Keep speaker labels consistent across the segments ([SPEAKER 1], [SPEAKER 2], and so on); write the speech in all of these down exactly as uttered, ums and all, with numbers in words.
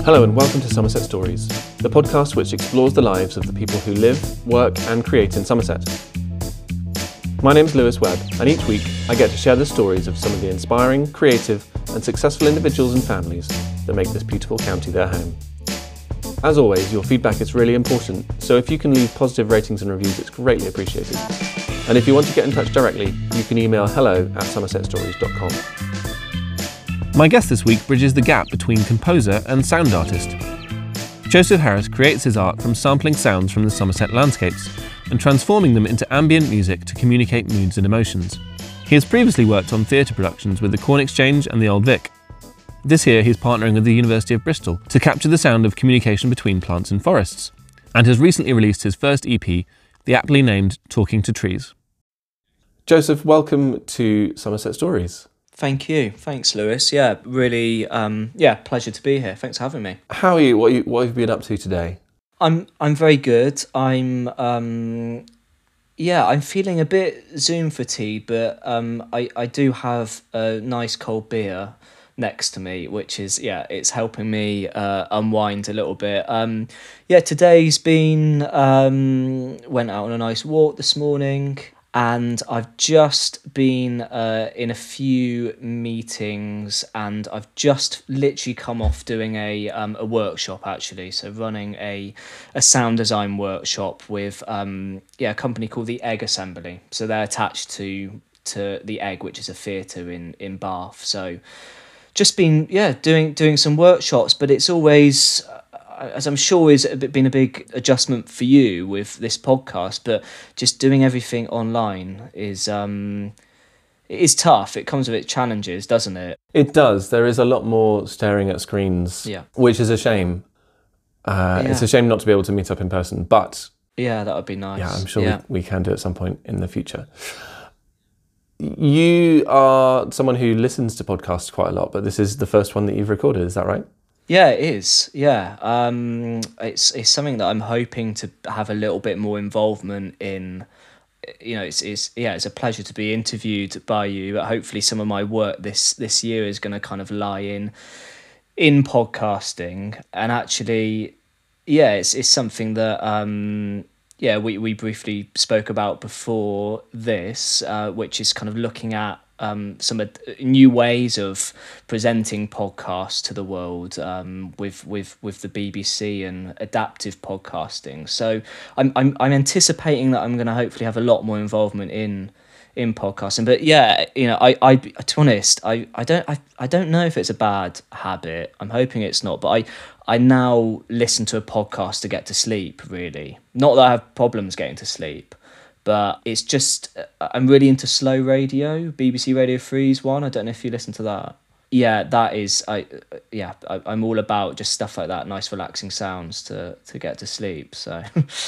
[SPEAKER 1] Hello and welcome to Somerset Stories, the podcast which explores the lives of the people who live, work and create in Somerset. My name's Lewis Webb, and each week I get to share the stories of some of the inspiring, creative and successful individuals and families that make this beautiful county their home. As always, your feedback is really important, so if you can leave positive ratings and reviews, it's greatly appreciated. And if you want to get in touch directly, you can email hello at somerset stories dot com. My guest this week bridges the gap between composer and sound artist. Joseph Harris creates his art from sampling sounds from the Somerset landscapes and transforming them into ambient music to communicate moods and emotions. He has previously worked on theatre productions with the Corn Exchange and the Old Vic. This year he's partnering with the University of Bristol to capture the sound of communication between plants and forests, and has recently released his first E P, the aptly named Talking to Trees. Joseph, welcome to Somerset Stories.
[SPEAKER 2] Thank you. Thanks, Lewis. Yeah, really, um, yeah, pleasure to be here. Thanks for having me.
[SPEAKER 1] How are you? What, are you, what have you been up to today?
[SPEAKER 2] I'm I'm very good. I'm, um, yeah, I'm feeling a bit Zoom fatigued, but um, I, I do have a nice cold beer next to me, which is, yeah, it's helping me uh, unwind a little bit. Um, yeah, today's been, um, went out on a nice walk this morning. And I've just been uh, in a few meetings, and I've just literally come off doing a um, a workshop actually. So running a a sound design workshop with um yeah a company called the Egg Assembly. So they're attached to to the Egg, which is a theatre in in Bath. So just been yeah doing doing some workshops, but it's always, as I'm sure is been a big adjustment for you with this podcast, but just doing everything online is um, it is tough. It comes with its challenges, doesn't it?
[SPEAKER 1] It does. There is a lot more staring at screens,
[SPEAKER 2] yeah.
[SPEAKER 1] which is a shame. Uh, yeah. It's a shame not to be able to meet up in person, but
[SPEAKER 2] yeah, that would be nice.
[SPEAKER 1] Yeah, I'm sure
[SPEAKER 2] yeah.
[SPEAKER 1] we, we can do at some point in the future. You are someone who listens to podcasts quite a lot, but this is the first one that you've recorded, is that right?
[SPEAKER 2] Yeah, it is. Yeah, um, it's it's something that I'm hoping to have a little bit more involvement in. You know, it's it's yeah, it's a pleasure to be interviewed by you. But hopefully, some of my work this this year is going to kind of lie in in podcasting. And actually, yeah, it's it's something that um, yeah we we briefly spoke about before this, uh, which is kind of looking at Um, some uh, new ways of presenting podcasts to the world um, with with with the B B C and adaptive podcasting. So I'm I'm I'm anticipating that I'm going to hopefully have a lot more involvement in in podcasting. But yeah, you know, I I to be honest, I I don't I, I don't know if it's a bad habit. I'm hoping it's not, but I I now listen to a podcast to get to sleep. Really, not that I have problems getting to sleep. But it's just, I'm really into Slow Radio, B B C Radio three's one. I don't know if you listen to that. Yeah, that is, I yeah, I, I'm all about just stuff like that, nice relaxing sounds to, to get to sleep. So,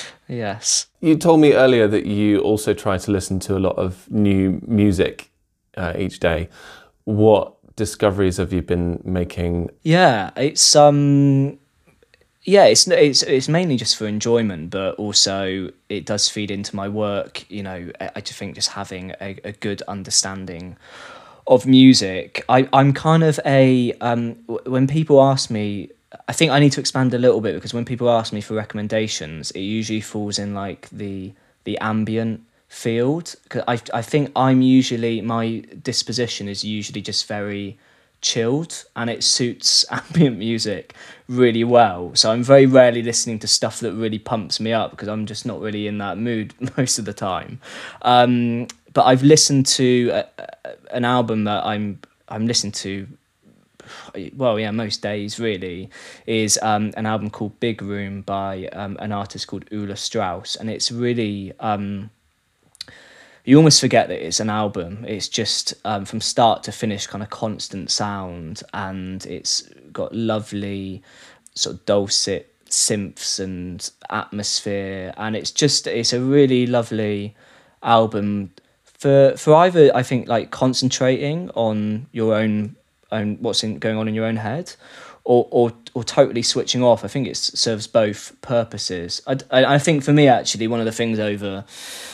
[SPEAKER 2] yes.
[SPEAKER 1] You told me earlier that you also try to listen to a lot of new music uh, each day. What discoveries have you been making?
[SPEAKER 2] Yeah, it's... um. Yeah, it's it's it's mainly just for enjoyment, but also it does feed into my work. You know, I just think just having a, a good understanding of music. I I'm kind of a um when people ask me, I think I need to expand a little bit, because when people ask me for recommendations, it usually falls in like the the ambient field. Cause I I think I'm usually, my disposition is usually just very chilled, and it suits ambient music really well. So I'm very rarely listening to stuff that really pumps me up, because I'm just not really in that mood most of the time. Um, but I've listened to a, a, an album that I'm I'm listening to, well, yeah, most days really, is um, an album called Big Room by um, an artist called Ulla Strauss, and it's really... Um, you almost forget that it's an album. It's just um, from start to finish kind of constant sound, and it's got lovely sort of dulcet synths and atmosphere, and it's just, it's a really lovely album for for either, I think, like concentrating on your own own what's in, going on in your own head, or or or totally switching off. I think it serves both purposes. I, I, I think for me, actually, one of the things over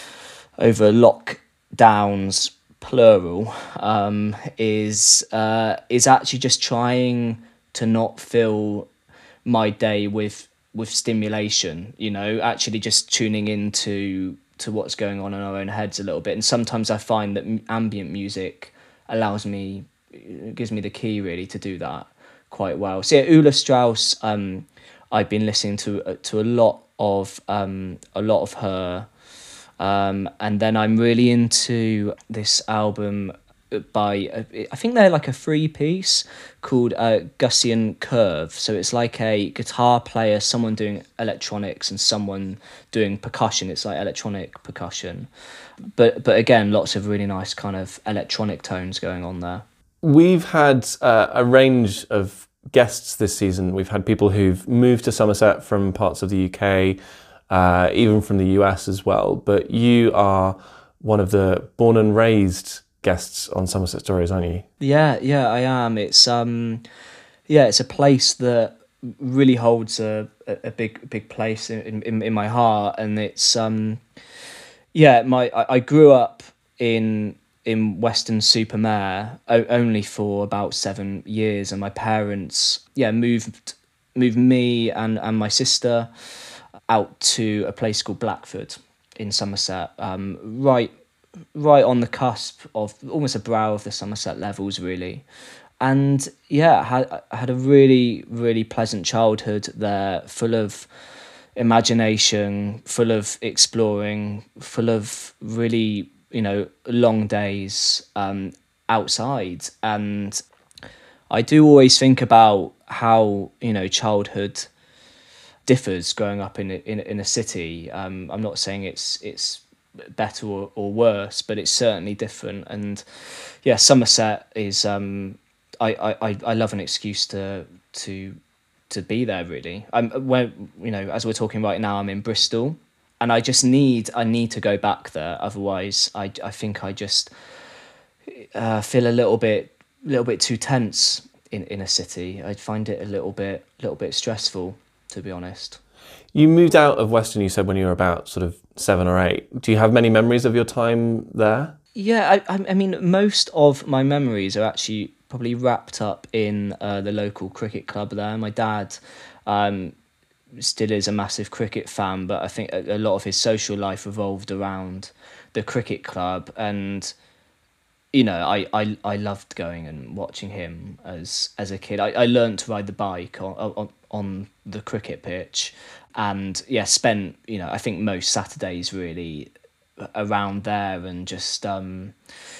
[SPEAKER 2] over lockdowns, plural, um, is uh, is actually just trying to not feel my day with with stimulation, you know, actually just tuning into to what's going on in our own heads a little bit. And sometimes I find that ambient music allows me, gives me the key really to do that quite well. So yeah, Ulla Strauss, um, I've been listening to uh, to a lot of um, a lot of her, um, and then I'm really into this album by uh, I think they're like a three piece called uh, Gaussian Curve. So it's like a guitar player, someone doing electronics, and someone doing percussion. It's like electronic percussion, but but again, lots of really nice kind of electronic tones going on there.
[SPEAKER 1] We've had uh, a range of guests this season. We've had people who've moved to Somerset from parts of the U K, uh, even from the U S as well. But you are one of the born and raised guests on Somerset Stories, aren't you?
[SPEAKER 2] Yeah, yeah, I am. It's um, yeah, it's a place that really holds a a big big place in in, in my heart, and it's um, yeah, my I, I grew up in in Weston-super-Mare only for about seven years, and my parents yeah moved moved me and and my sister out to a place called Blackford in Somerset, um, right. right on the cusp of almost a brow of the Somerset levels, really. And yeah, I had, I had a really, really pleasant childhood there, full of imagination, full of exploring, full of really, you know, long days um, outside. And I do always think about how, you know, childhood differs growing up in a, in, in a city. Um, I'm not saying it's it's better or, or worse, but it's certainly different. And yeah, Somerset is um I, I, I love an excuse to to to be there, really. I'm when you know, as we're talking right now, I'm in Bristol, and I just need I need to go back there, otherwise I, I think I just uh, feel a little bit little bit too tense in, in a city. I'd find it a little bit little bit stressful, to be honest.
[SPEAKER 1] You moved out of Weston, you said, when you were about sort of seven or eight. Do you have many memories of your time there?
[SPEAKER 2] Yeah, I, I mean, most of my memories are actually probably wrapped up in uh, the local cricket club there. My dad um, still is a massive cricket fan, but I think a, a lot of his social life revolved around the cricket club. And, you know, I, I, I loved going and watching him as as a kid. I, I learned to ride the bike on, on, on the cricket pitch. And yeah, spent, you know, I think most Saturdays really around there, and just um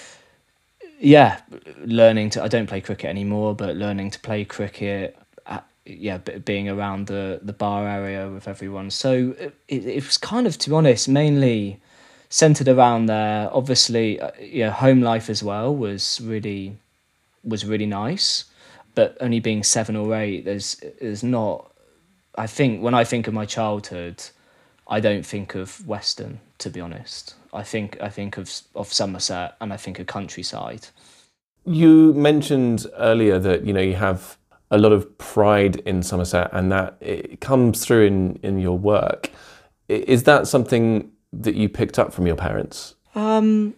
[SPEAKER 2] yeah, learning to I don't play cricket anymore, but learning to play cricket, at, yeah, being around the the bar area with everyone. So it, it was kind of, to be honest, mainly centered around there. Obviously, uh, yeah, home life as well was really was really nice, but only being seven or eight, there's there's not. I think when I think of my childhood, I don't think of Weston, to be honest. I think I think of of Somerset, and I think of countryside.
[SPEAKER 1] You mentioned earlier that, you know, you have a lot of pride in Somerset, and that it comes through in, in your work. Is that something that you picked up from your parents?
[SPEAKER 2] Um,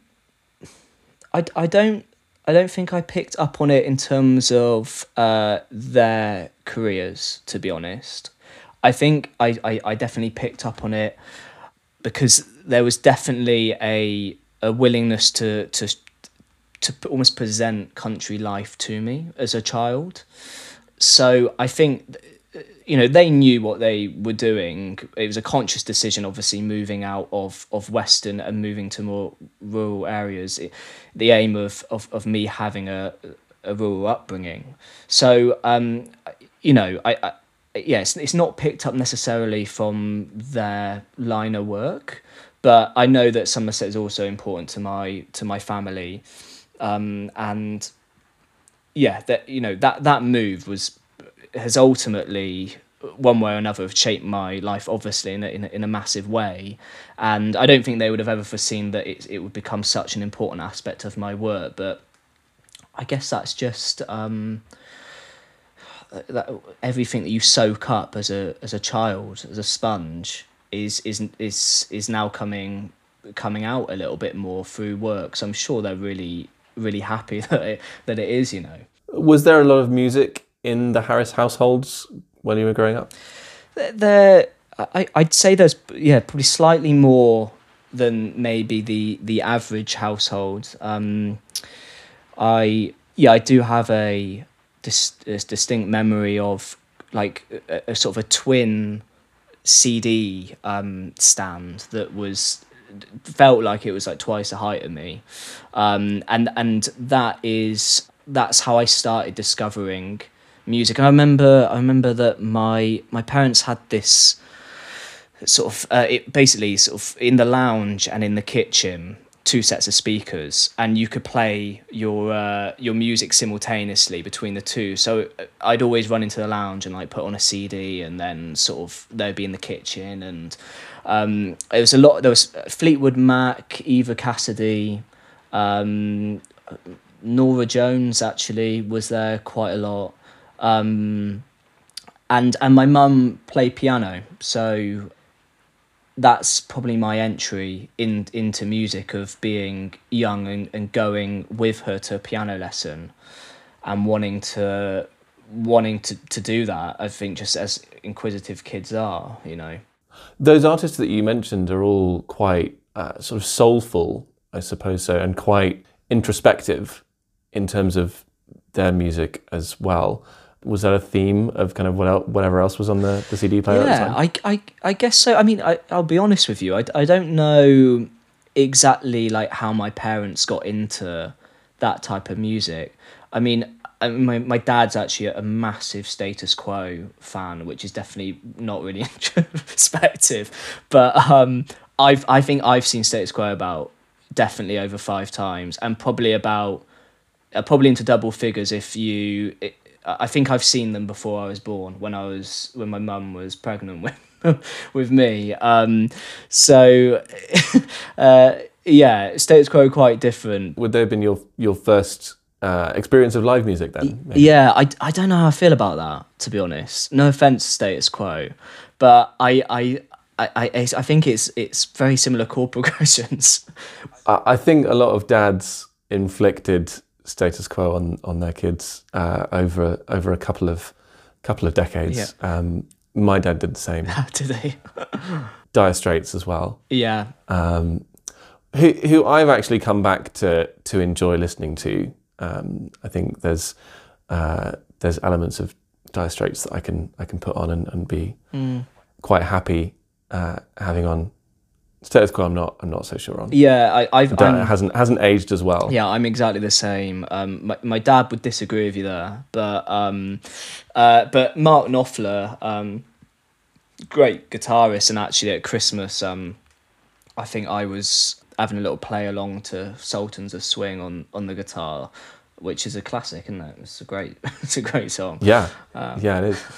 [SPEAKER 2] I, I don't I don't think I picked up on it in terms of uh, their careers, to be honest. I think I, I, I definitely picked up on it because there was definitely a a willingness to to to almost present country life to me as a child. So I think, you know, they knew what they were doing. It was a conscious decision, obviously, moving out of, of Weston and moving to more rural areas. It, the aim of, of, of me having a a rural upbringing. So um, you know, I. I Yes, it's not picked up necessarily from their line of work, but I know that Somerset is also important to my to my family, um, and yeah, that you know that that move was has ultimately, one way or another, shaped my life, obviously in a, in a, in a massive way, and I don't think they would have ever foreseen that it it would become such an important aspect of my work. But I guess that's just. Um, that everything that you soak up as a as a child, as a sponge, is is is is now coming coming out a little bit more through work. So I'm sure they're really really happy that it, that it is, you know.
[SPEAKER 1] Was there a lot of music in the Harris households when you were growing up?
[SPEAKER 2] There, I, I'd say there's yeah probably slightly more than maybe the the average household. Um, I yeah I do have a, dis, a distinct memory of like a, a sort of a twin C D um, stand that was felt like it was like twice the height of me, um, and and that is that's how I started discovering music. And I remember I remember that my my parents had this sort of uh, it basically sort of in the lounge and in the kitchen, two sets of speakers, and you could play your uh, your music simultaneously between the two. So I'd always run into the lounge and like put on a C D, and then sort of they'd be in the kitchen, and um, it was a lot. There was Fleetwood Mac, Eva Cassidy, um, Nora Jones actually was there quite a lot, um, and and my mum played piano, so that's probably my entry in into music, of being young and, and going with her to a piano lesson and wanting to wanting to, to do that. I think just as inquisitive kids are, you know.
[SPEAKER 1] Those artists that you mentioned are all quite uh, sort of soulful, I suppose so, and quite introspective in terms of their music as well. Was that a theme of kind of what el- whatever else was on the, the C D player
[SPEAKER 2] yeah,
[SPEAKER 1] at the time?
[SPEAKER 2] I, I, I guess so. I mean, I, I'll be honest with you. I, I don't know exactly like how my parents got into that type of music. I mean, I, my, my dad's actually a massive Status Quo fan, which is definitely not really introspective. But um, I've I think I've seen Status Quo about definitely over five times, and probably about uh, probably into double figures if you. It, I think I've seen them before I was born, when I was when my mum was pregnant with with me. Um, so uh, yeah, Status Quo quite different.
[SPEAKER 1] Would they have been your your first uh, experience of live music then? Maybe?
[SPEAKER 2] Yeah, I, I don't know how I feel about that, to be honest. No offense, Status Quo, but I I. I, I, I think it's it's very similar chord progressions.
[SPEAKER 1] I think a lot of dads inflicted Status Quo on, on their kids uh, over over a couple of couple of decades.
[SPEAKER 2] Yeah.
[SPEAKER 1] Um, my dad did the same.
[SPEAKER 2] How do they?
[SPEAKER 1] Dire Straits as well.
[SPEAKER 2] Yeah.
[SPEAKER 1] Um, who who I've actually come back to to enjoy listening to. Um, I think there's uh, there's elements of Dire Straits that I can I can put on and, and be
[SPEAKER 2] mm.
[SPEAKER 1] quite happy uh, having on. Status Quo, I'm not. I'm not so sure on.
[SPEAKER 2] Yeah, I, I've
[SPEAKER 1] That hasn't hasn't aged as well.
[SPEAKER 2] Yeah, I'm exactly the same. Um, my my dad would disagree with you there, but um, uh, but Mark Knopfler, um, great guitarist, and actually at Christmas, um, I think I was having a little play along to Sultans of Swing on, on the guitar, which is a classic, isn't it? It's a great, it's a great song.
[SPEAKER 1] Yeah,
[SPEAKER 2] um,
[SPEAKER 1] yeah, it is.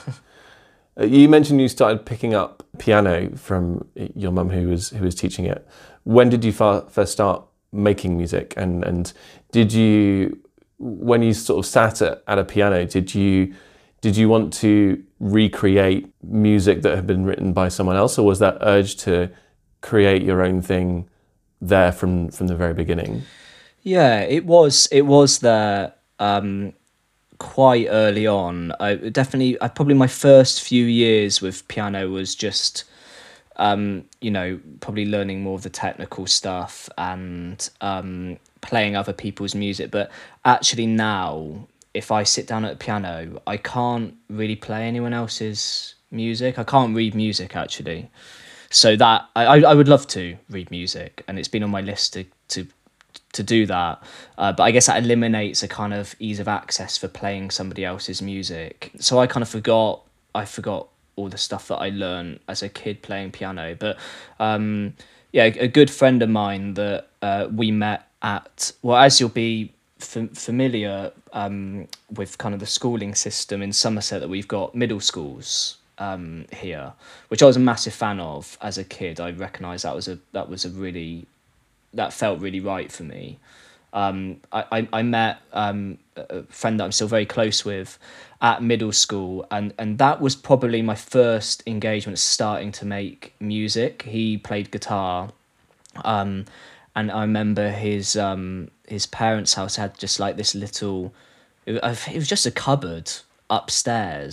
[SPEAKER 1] You mentioned you started picking up piano from your mum, who was who was teaching it. When did you fa- first start making music? And and did you, when you sort of sat at, at a piano, did you did you want to recreate music that had been written by someone else, or was that urge to create your own thing there from from the very beginning?
[SPEAKER 2] Yeah, it was. It was there. Um, quite early on. I definitely I probably my first few years with piano was just um you know probably learning more of the technical stuff and um playing other people's music, but actually now if I sit down at a piano I can't really play anyone else's music. I can't read music actually, so that I I would love to read music, and it's been on my list to to to do that, uh, but I guess that eliminates a kind of ease of access for playing somebody else's music. So I kind of forgot I forgot all the stuff that I learned as a kid playing piano. But um, yeah, a good friend of mine that uh, we met at, well, as you'll be f- familiar um, with kind of the schooling system in Somerset, that we've got middle schools um, here, which I was a massive fan of as a kid. I recognised that was a that was a really that felt really right for me. Um, I, I, I met um, a friend that I'm still very close with at middle school, and, and that was probably my first engagement starting to make music. He played guitar, um, and I remember his um, his parents' house had just like this little, it was just a cupboard upstairs,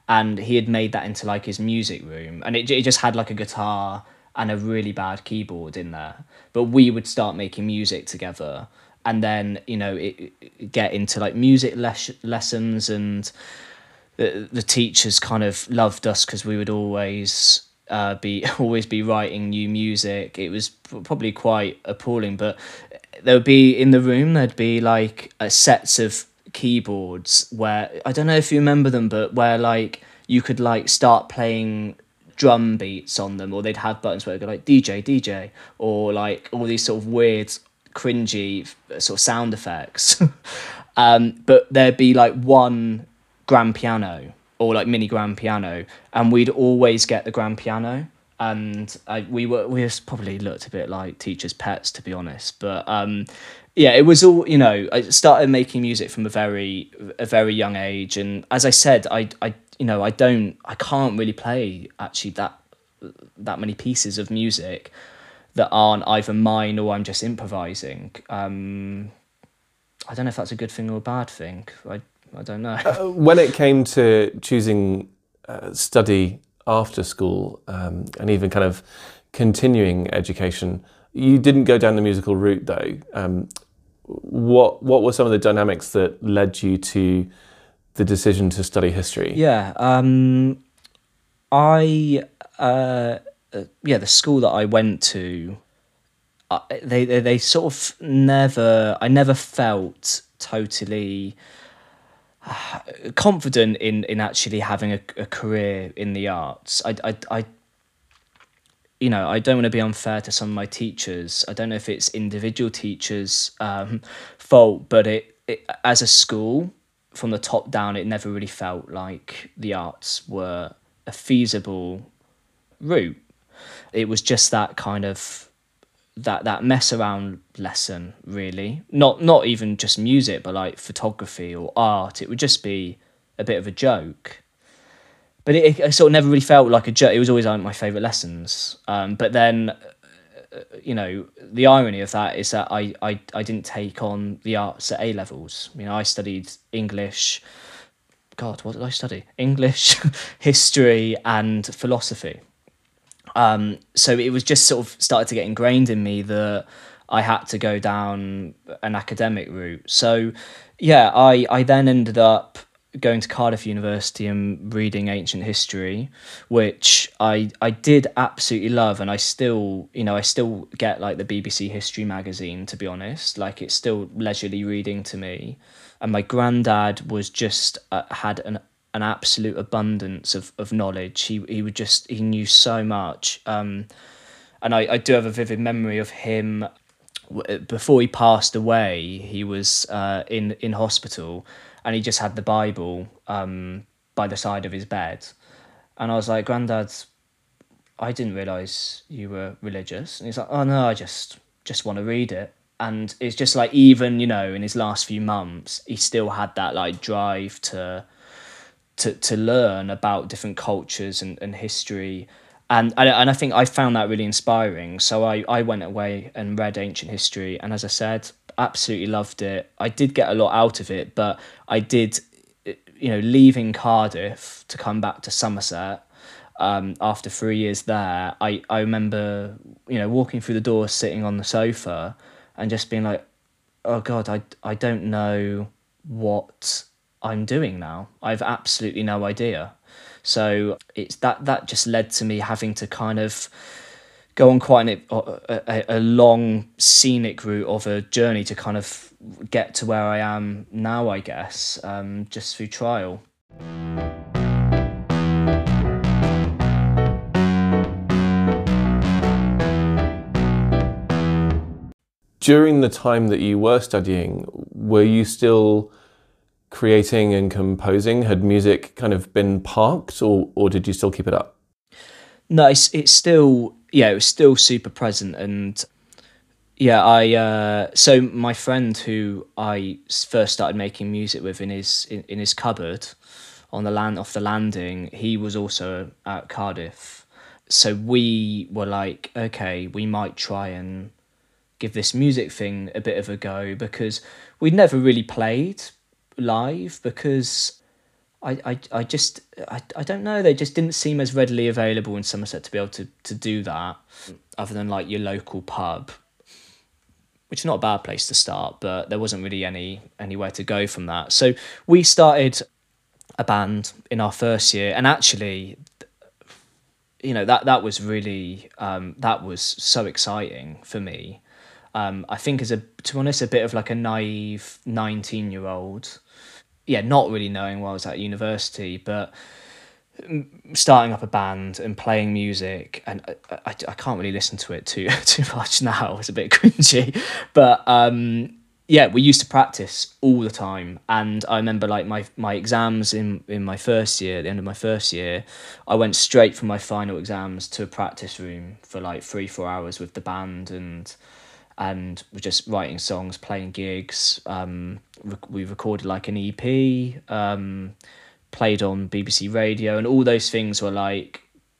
[SPEAKER 2] and he had made that into like his music room, and it, it just had like a guitar and a really bad keyboard in there. But we would start making music together, and then, you know, it, it get into like music les- lessons, and the, the teachers kind of loved us because we would always uh, be always be writing new music. It was probably quite appalling, but there would be in the room, there'd be like uh, sets of keyboards where, I don't know if you remember them, but where like you could like start playing drum beats on them, or they'd have buttons where it'd go like D J, D J, or like all these sort of weird, cringy sort of sound effects. um, but there'd be like one grand piano or like mini grand piano, and we'd always get the grand piano. And I, we were we was probably looked a bit like teachers' pets, to be honest. But um, yeah, it was all, you know. I started making music from a very a very young age, and as I said, I I you know I don't I can't really play actually that that many pieces of music that aren't either mine or I'm just improvising. Um, I don't know if that's a good thing or a bad thing. I I don't know.
[SPEAKER 1] Uh, when it came to choosing uh, study after school, um, and even kind of continuing education, you didn't go down the musical route though. Um, what what were some of the dynamics that led you to the decision to study history?
[SPEAKER 2] Yeah, um, I uh, yeah, the school that I went to, uh, they, they they sort of never, I never felt totally confident in in actually having a, a career in the arts. I, I, I, you know, I don't want to be unfair to some of my teachers. I don't know if it's individual teachers' um, fault, but it, it as a school, from the top down, it never really felt like the arts were a feasible route. It was just that kind of that that mess around lesson, really. Not not even just music, but like photography or art. It would just be a bit of a joke. But it, it sort of never really felt like a joke. It was always like my favourite lessons. Um, but then, uh, you know, the irony of that is that I, I, I didn't take on the arts at A levels. You know, I studied English. God, what did I study? English, history, and philosophy. Um, so it was just sort of started to get ingrained in me that I had to go down an academic route. So, yeah, I, I then ended up going to Cardiff University and reading ancient history, which I I did absolutely love, and I still, you know, I still get like the B B C History magazine, to be honest. Like, it's still leisurely reading to me. And my granddad was just uh, had an an absolute abundance of, of knowledge. He he would just he knew so much, um, and I, I do have a vivid memory of him before he passed away. He was uh, in in hospital, and he just had the Bible um, by the side of his bed, and I was like, "Granddad, I didn't realise you were religious." And he's like, "Oh no, I just just want to read it." And it's just like, even, you know, in his last few months, he still had that like drive to. to to learn about different cultures and, and history, and, and and I think I found that really inspiring. So I, I went away and read ancient history, and as I said, absolutely loved it. I did get a lot out of it, but I did, you know, leaving Cardiff to come back to Somerset um, after three years there, I, I remember, you know, walking through the door, sitting on the sofa and just being like, oh God, I, I don't know what I'm doing now. I've absolutely no idea. So it's that that just led to me having to kind of go on quite an, a, a, a long scenic route of a journey to kind of get to where I am now, I guess, um, just through trial.
[SPEAKER 1] During the time that you were studying, were you still creating and composing? Had music kind of been parked, or or did you still keep it up?
[SPEAKER 2] No, it's it's still, yeah, it was still super present. And yeah, I uh, so my friend who I first started making music with in his in, in his cupboard on the land off the landing, he was also at Cardiff. So we were like, okay, we might try and give this music thing a bit of a go, because we'd never really played live, because I, I, I just I, I don't know, they just didn't seem as readily available in Somerset to be able to, to do that, other than like your local pub, which is not a bad place to start, but there wasn't really any anywhere to go from that. So we started a band in our first year, and actually, you know, that that was really um, that was so exciting for me. Um, I think as a to be honest, a bit of like a naive nineteen year old, yeah, not really knowing while I was at university, but starting up a band and playing music, and I, I, I can't really listen to it too too much now. It's a bit cringy, but um, yeah, we used to practice all the time. And I remember like my my exams in in my first year, at the end of my first year, I went straight from my final exams to a practice room for like three four hours with the band, and and we're just writing songs, playing gigs. Um, rec- we recorded like an E P. Um, played on B B C Radio, and all those things were like,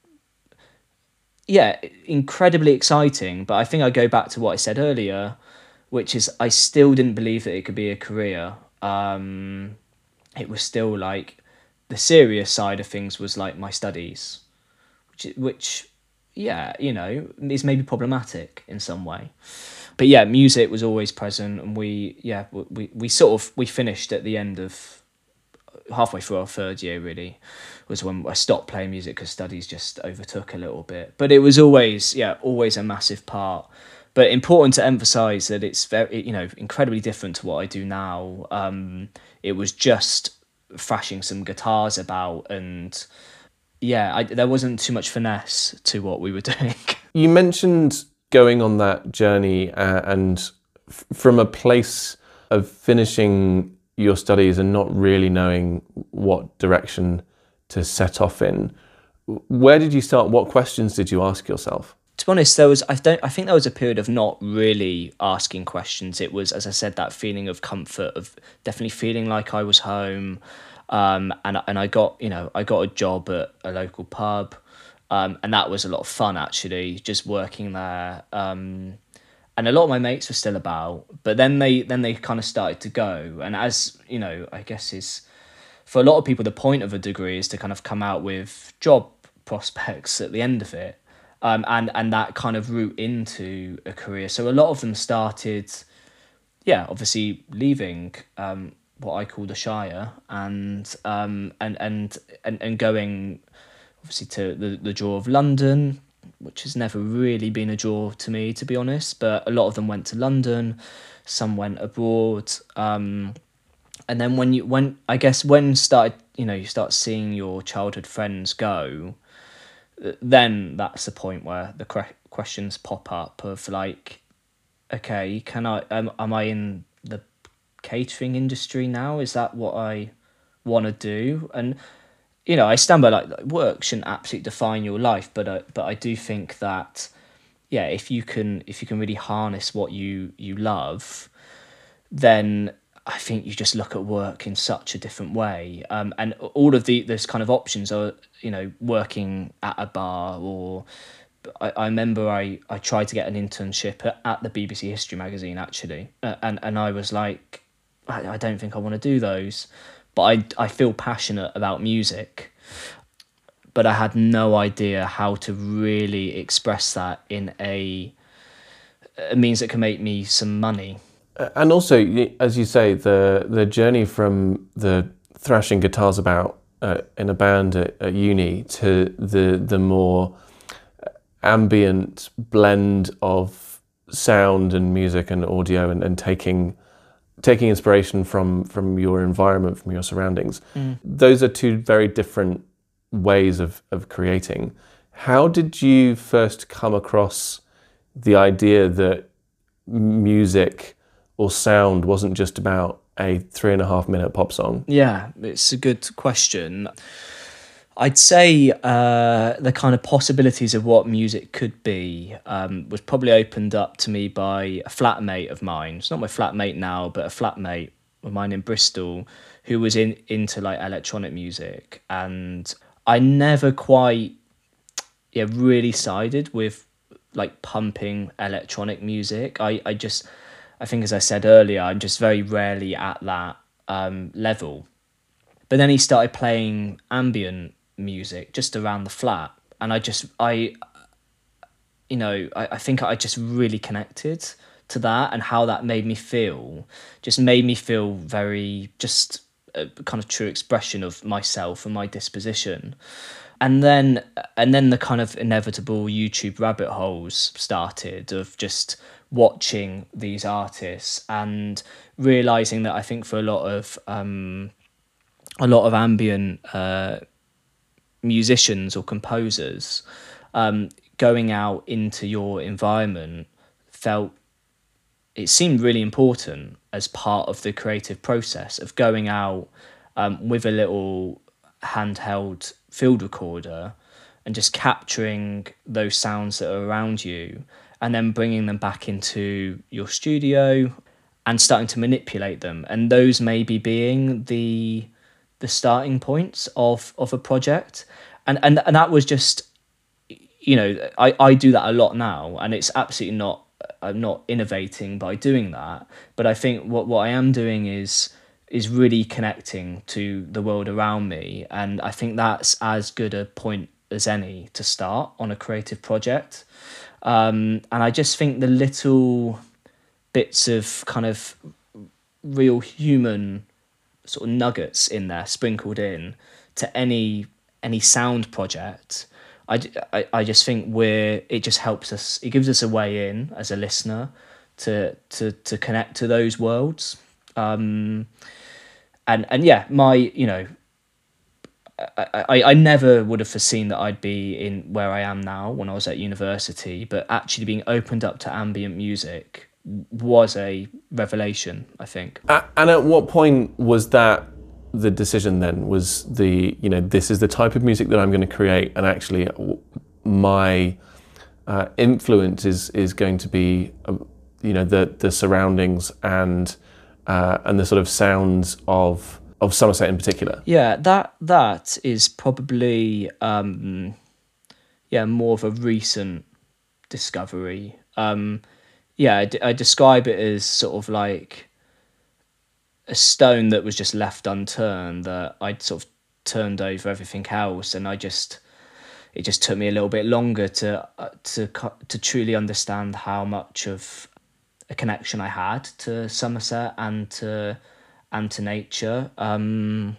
[SPEAKER 2] yeah, incredibly exciting. But I think I go back to what I said earlier, which is I still didn't believe that it could be a career. Um, it was still like the serious side of things was like my studies, which, which, yeah, you know, is maybe problematic in some way. But yeah, music was always present, and we, yeah, we, we sort of, we finished at the end of, halfway through our third year really, was when I stopped playing music because studies just overtook a little bit. But it was always, yeah, always a massive part. But important to emphasise that it's very, you know, incredibly different to what I do now. Um, it was just thrashing some guitars about, and yeah, I, there wasn't too much finesse to what we were doing.
[SPEAKER 1] You mentioned going on that journey uh, and f- from a place of finishing your studies and not really knowing what direction to set off in. Where did you start? What questions did you ask yourself?
[SPEAKER 2] To be honest, there was I don't I think there was a period of not really asking questions. It was, as I said, that feeling of comfort, of definitely feeling like I was home. Um, and and I got you know I got a job at a local pub, um, and that was a lot of fun actually, just working there. Um, and a lot of my mates were still about, but then they then they kind of started to go. And as you know, I guess is for a lot of people, the point of a degree is to kind of come out with job prospects at the end of it, um, and and that kind of route into a career. So a lot of them started, yeah, obviously leaving um, what I call the Shire, and um, and and and and going obviously to the the draw of London, which has never really been a draw to me, to be honest. But a lot of them went to London, some went abroad. Um, and then when you, when I guess when started, you know, you start seeing your childhood friends go, then that's the point where the que- questions pop up of like, okay, can I, um, am I in the catering industry now? Is that what I want to do? And you know, I stand by like, like work shouldn't absolutely define your life, but uh, but I do think that, yeah, if you can if you can really harness what you you love, then I think you just look at work in such a different way. Um, and all of the those kind of options are, you know, working at a bar, or I, I remember I, I tried to get an internship at, at the B B C History magazine actually, uh, and and I was like, I, I don't think I want to do those. But I, I feel passionate about music, but I had no idea how to really express that in a, a means that can make me some money.
[SPEAKER 1] And also, as you say, the the journey from the thrashing guitars about uh, in a band at, at uni to the the more ambient blend of sound and music and audio, and, and taking taking inspiration from from your environment, from your surroundings. Mm. Those are two very different ways of, of creating. How did you first come across the idea that music or sound wasn't just about a three and a half minute pop song?
[SPEAKER 2] Yeah, it's a good question. I'd say uh, the kind of possibilities of what music could be um, was probably opened up to me by a flatmate of mine. It's not my flatmate now, but a flatmate of mine in Bristol who was in into like electronic music, and I never quite yeah really sided with like pumping electronic music. I, I just I think, as I said earlier, I'm just very rarely at that um, level. But then he started playing ambient music just around the flat, and I just I, you know, I, I think I just really connected to that, and how that made me feel. Just made me feel very just a kind of true expression of myself and my disposition. And then and then the kind of inevitable YouTube rabbit holes started of just watching these artists and realizing that I think for a lot of um, a lot of ambient uh, musicians or composers, um, going out into your environment felt it seemed really important as part of the creative process of going out um, with a little handheld field recorder and just capturing those sounds that are around you and then bringing them back into your studio and starting to manipulate them. And those maybe being the the starting points of, of a project. And, and and that was just, you know, I, I do that a lot now, and it's absolutely not, I'm not innovating by doing that. But I think what, what I am doing is is really connecting to the world around me. And I think that's as good a point as any to start on a creative project. Um, and I just think the little bits of kind of real human sort of nuggets in there sprinkled in to any any sound project, I, I, I just think we're it just helps us, it gives us a way in as a listener to to to connect to those worlds. Um, and and yeah, my you know I, I, I never would have foreseen that I'd be in where I am now when I was at university, but actually being opened up to ambient music was a revelation, I think.
[SPEAKER 1] Uh, and at what point was that the decision then? Was the, you know, this is the type of music that I'm going to create, and actually my uh, influence is is going to be, um, you know, the the surroundings and uh, and the sort of sounds of of Somerset in particular?
[SPEAKER 2] Yeah, that that is probably um, yeah more of a recent discovery. Um, yeah, I, d- I describe it as sort of like a stone that was just left unturned, that I'd sort of turned over everything else, and I just it just took me a little bit longer to uh, to to truly understand how much of a connection I had to Somerset and to and to nature. Um,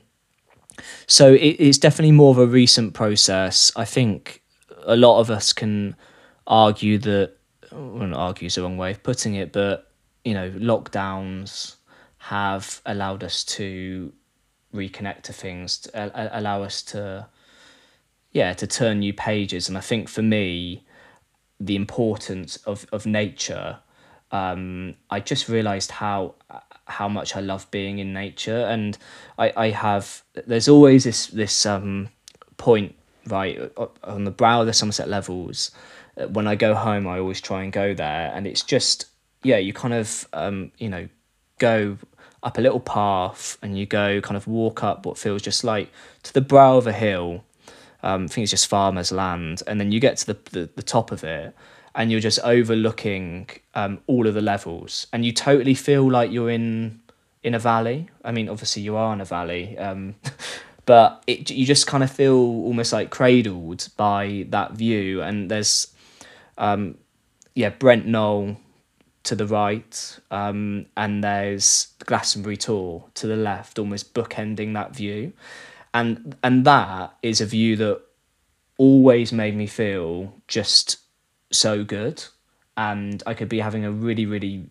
[SPEAKER 2] so it, it's definitely more of a recent process. I think a lot of us can argue that, well, not argue is the wrong way of putting it, but you know, lockdowns have allowed us to reconnect to things, to, uh, allow us to, yeah, to turn new pages. And I think for me, the importance of, of nature, um, I just realised how how much I love being in nature. And I, I have, there's always this, this um, point, right, on the brow of the Somerset Levels. When I go home, I always try and go there. And it's just, yeah, you kind of, um, you know, go up a little path and you go kind of walk up what feels just like to the brow of a hill. Um, I think it's just farmers' land. And then you get to the, the, the top of it, and you're just overlooking um, all of the levels, and you totally feel like you're in in a valley. I mean, obviously you are in a valley, um, but it, you just kind of feel almost like cradled by that view. And there's, um, yeah, Brent Knoll to the right, um, and there's Glastonbury Tor to the left, almost bookending that view. And and that is a view that always made me feel just so good. And I could be having a really, really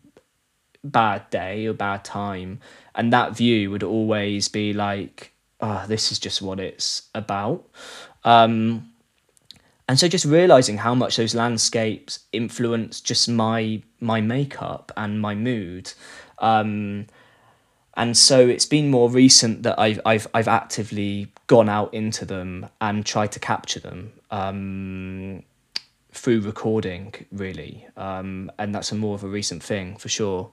[SPEAKER 2] bad day or bad time, and that view would always be like, oh, this is just what it's about. Um, and so just realising how much those landscapes influence just my my makeup and my mood. Um, and so it's been more recent that I've I've I've actively gone out into them and tried to capture them. Um, through recording, really. Um, and that's a more of a recent thing, for sure.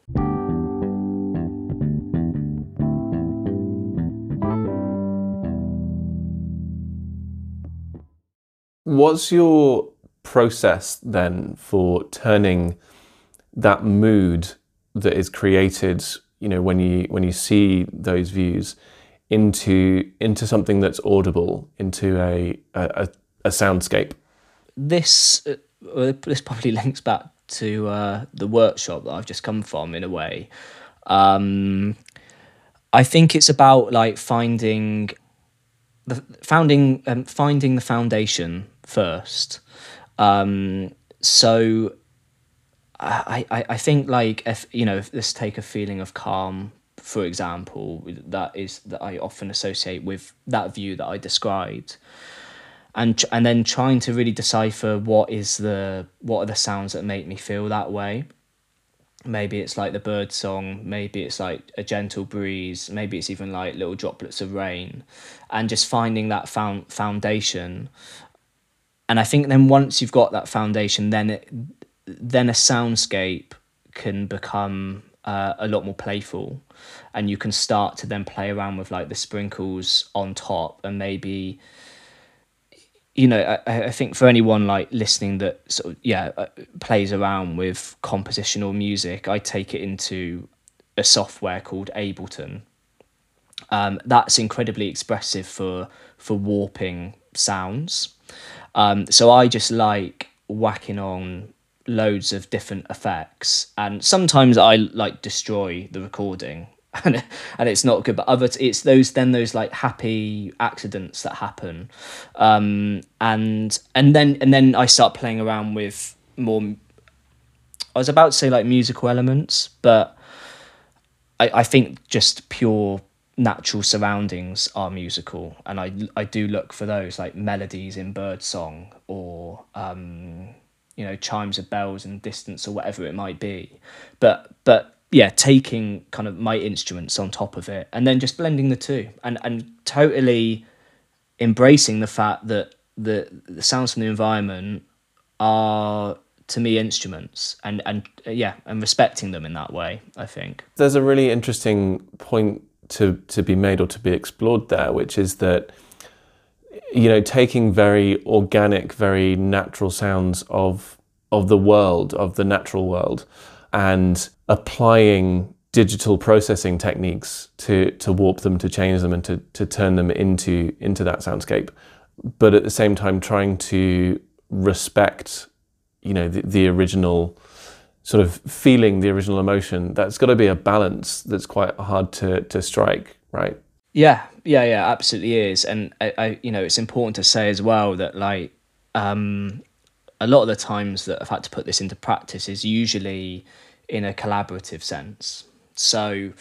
[SPEAKER 1] What's your process then for turning that mood that is created, you know, when you when you see those views into into something that's audible, into a a, a soundscape?
[SPEAKER 2] This uh, well, this probably links back to uh, the workshop that I've just come from in a way. Um, I think it's about like finding the founding um, finding the foundation first. Um, so I, I I think like if you know if let's take a feeling of calm, for example, that is that I often associate with that view that I described. And and then trying to really decipher what is the what are the sounds that make me feel that way. Maybe it's like the bird song, maybe it's like a gentle breeze, maybe it's even like little droplets of rain, and just finding that found foundation. And I think then once you've got that foundation, then it then a soundscape can become uh, a lot more playful, and you can start to then play around with like the sprinkles on top, and maybe. You know, I, I think for anyone like listening that sort of, yeah, uh, plays around with compositional music, I take it into a software called Ableton. Um, that's incredibly expressive for for warping sounds. Um, so I just like whacking on loads of different effects, and sometimes I like destroy the recording. And and it's not good, but other it's those then those like happy accidents that happen, um, and and then and then I start playing around with more. I was about to say like musical elements, but I I think just pure natural surroundings are musical, and I I do look for those like melodies in birdsong or um, you know chimes of bells in distance or whatever it might be, but but. Yeah, taking kind of my instruments on top of it and then just blending the two and, and totally embracing the fact that the, the sounds from the environment are, to me, instruments and, and uh, yeah, and respecting them in that way, I think.
[SPEAKER 1] There's a really interesting point to, to be made or to be explored there, which is that, you know, taking very organic, very natural sounds of of the world, of the natural world, and applying digital processing techniques to to warp them, to change them, and to to turn them into into that soundscape, but at the same time trying to respect, you know, the, the original sort of feeling, the original emotion. That's got to be a balance that's quite hard to to strike, right?
[SPEAKER 2] Yeah, yeah, yeah, absolutely is. And I, I you know, it's important to say as well that like um, a lot of the times that I've had to put this into practice is usually in a collaborative sense. So you,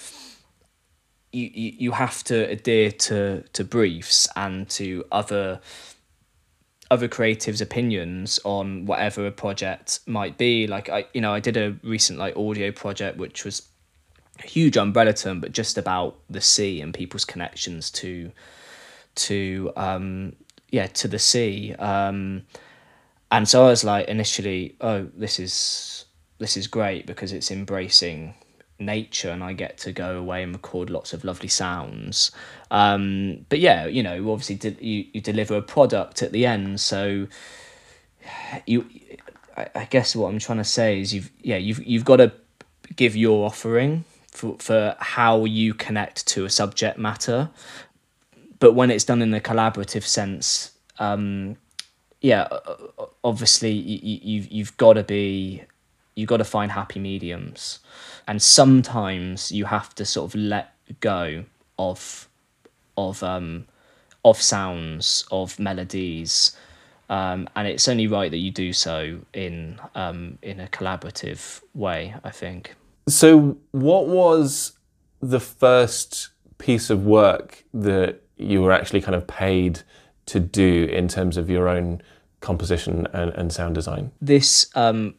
[SPEAKER 2] you you have to adhere to to briefs and to other other creatives' opinions on whatever a project might be. Like I you know I did a recent like audio project which was a huge umbrella term, but just about the sea and people's connections to to um yeah to the sea. Um, and so I was like initially, oh, this is. This is great because it's embracing nature and I get to go away and record lots of lovely sounds. Um, but yeah, you know, obviously de- you, you deliver a product at the end. So you, I, I guess what I'm trying to say is you've, yeah, you've, you've got to give your offering for, for how you connect to a subject matter. But when it's done in a collaborative sense, um, yeah, obviously you, you've, you've got to be, you've got to find happy mediums, and sometimes you have to sort of let go of of um of sounds, of melodies, um and it's only right that you do so in um in a collaborative way, I think.
[SPEAKER 1] So what was the first piece of work that you were actually kind of paid to do in terms of your own composition and, and sound design?
[SPEAKER 2] This um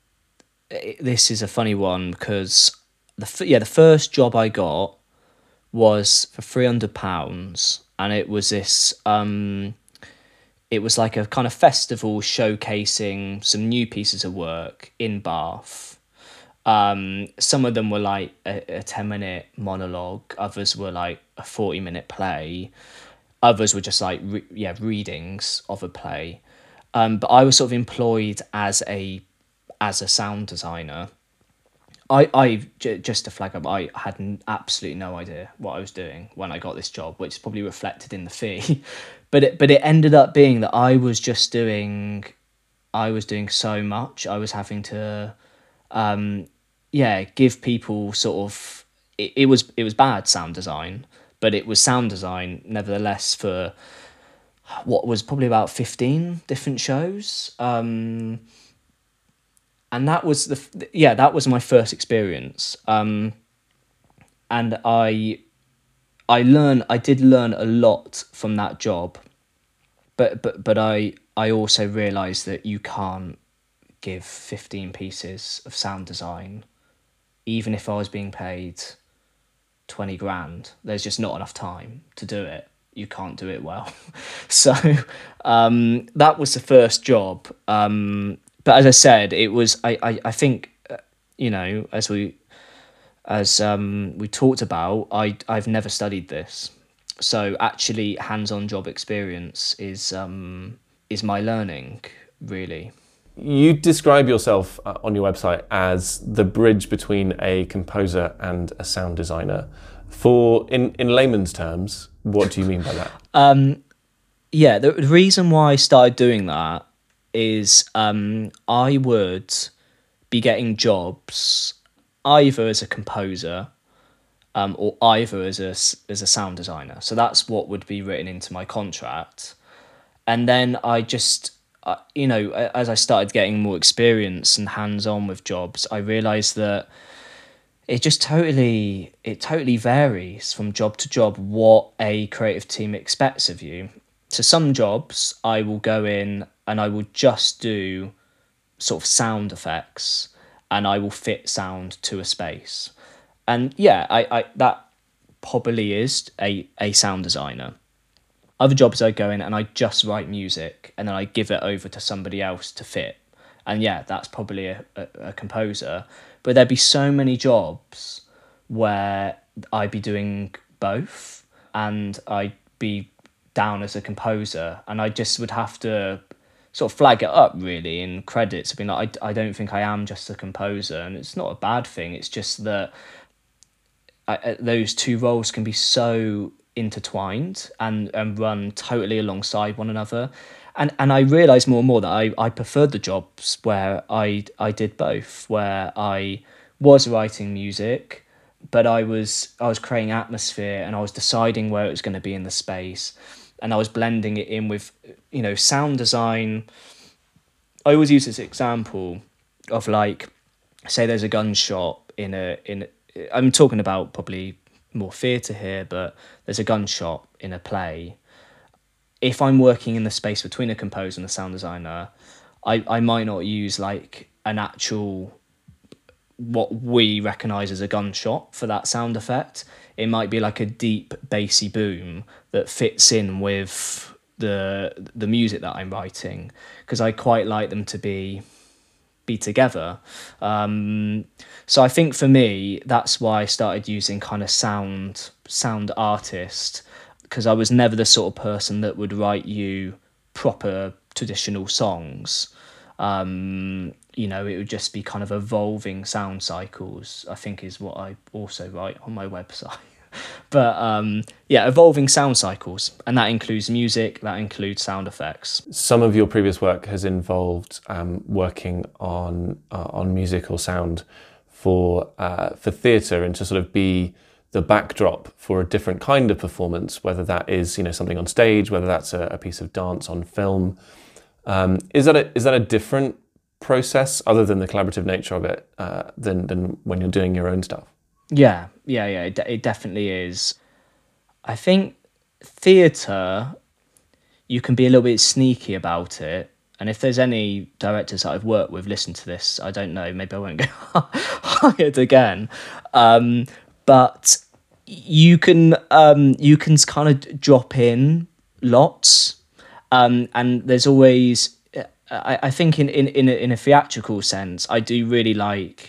[SPEAKER 2] this is a funny one because the yeah the first job I got was for three hundred pounds, and it was this um it was like a kind of festival showcasing some new pieces of work in Bath. Um, some of them were like a, a ten minute monologue, others were like a forty minute play, others were just like re- yeah readings of a play. Um, but I was sort of employed as a as a sound designer, I, I j- just to flag up, I had n- absolutely no idea what I was doing when I got this job, which is probably reflected in the fee. but it but it ended up being that I was just doing, I was doing so much. I was having to, um, yeah, give people sort of. It, it was it was bad sound design, but it was sound design nevertheless for what was probably about fifteen different shows. Um, and that was the yeah that was my first experience, um and i i learned I did learn a lot from that job, but but but i i also realized that you can't give fifteen pieces of sound design even if I was being paid twenty grand. There's just not enough time to do it. You can't do it well. so um that was the first job. Um but as I said, it was i i, I think, uh, you know, as we as um we talked about, i i've never studied this, so actually hands-on job experience is um is my learning, really.
[SPEAKER 1] You describe yourself uh, on your website as the bridge between a composer and a sound designer. For in, in layman's terms, what do you mean by that?
[SPEAKER 2] Um, yeah, the, the reason why I started doing that is um, I would be getting jobs either as a composer, um, or either as a as a sound designer. So that's what would be written into my contract, and then I just. Uh, you know, as I started getting more experience and hands-on with jobs, I realised that it just totally it totally varies from job to job what a creative team expects of you. So some jobs I will go in and I will just do sort of sound effects, and I will fit sound to a space. And yeah, I, I that probably is a, a sound designer. Other jobs I go in and I just write music and then I give it over to somebody else to fit. And yeah, that's probably a, a, a composer. But there'd be so many jobs where I'd be doing both and I'd be down as a composer, and I just would have to sort of flag it up really in credits. I mean, like, I, I don't think I am just a composer, and it's not a bad thing. It's just that I, those two roles can be so intertwined and, and run totally alongside one another. And and I realised more and more that I, I preferred the jobs where I I did both, where I was writing music, but I was I was creating atmosphere and I was deciding where it was going to be in the space, and I was blending it in with, you know, sound design. I always use this example of, like, say there's a gunshot in a in I'm talking about probably more theatre here, but there's a gunshot in a play. If I'm working in the space between a composer and a sound designer, I, I might not use like an actual, what we recognise as a gunshot for that sound effect. It might be like a deep bassy boom that fits in with the the music that I'm writing, because I quite like them to be be together. Um, so I think for me, that's why I started using kind of sound sound artist, because I was never the sort of person that would write you proper traditional songs. Um, you know, it would just be kind of evolving sound cycles, I think is what I also write on my website. But um, yeah, evolving sound cycles, and that includes music, that includes sound effects.
[SPEAKER 1] Some of your previous work has involved um, working on uh, on music or sound for uh, for theatre, and to sort of be the backdrop for a different kind of performance, whether that is, you know, something on stage, whether that's a, a piece of dance on film. Um, is that a, is that a different process, other than the collaborative nature of it, uh, than than when you're doing your own stuff?
[SPEAKER 2] Yeah, yeah, yeah, it, it definitely is. I think theatre, you can be a little bit sneaky about it. And if there's any directors that I've worked with listen to this, I don't know, maybe I won't get hired again. Um, but you can um, you can kind of drop in lots. Um, and there's always, I, I think in, in, in, a, in a theatrical sense, I do really like,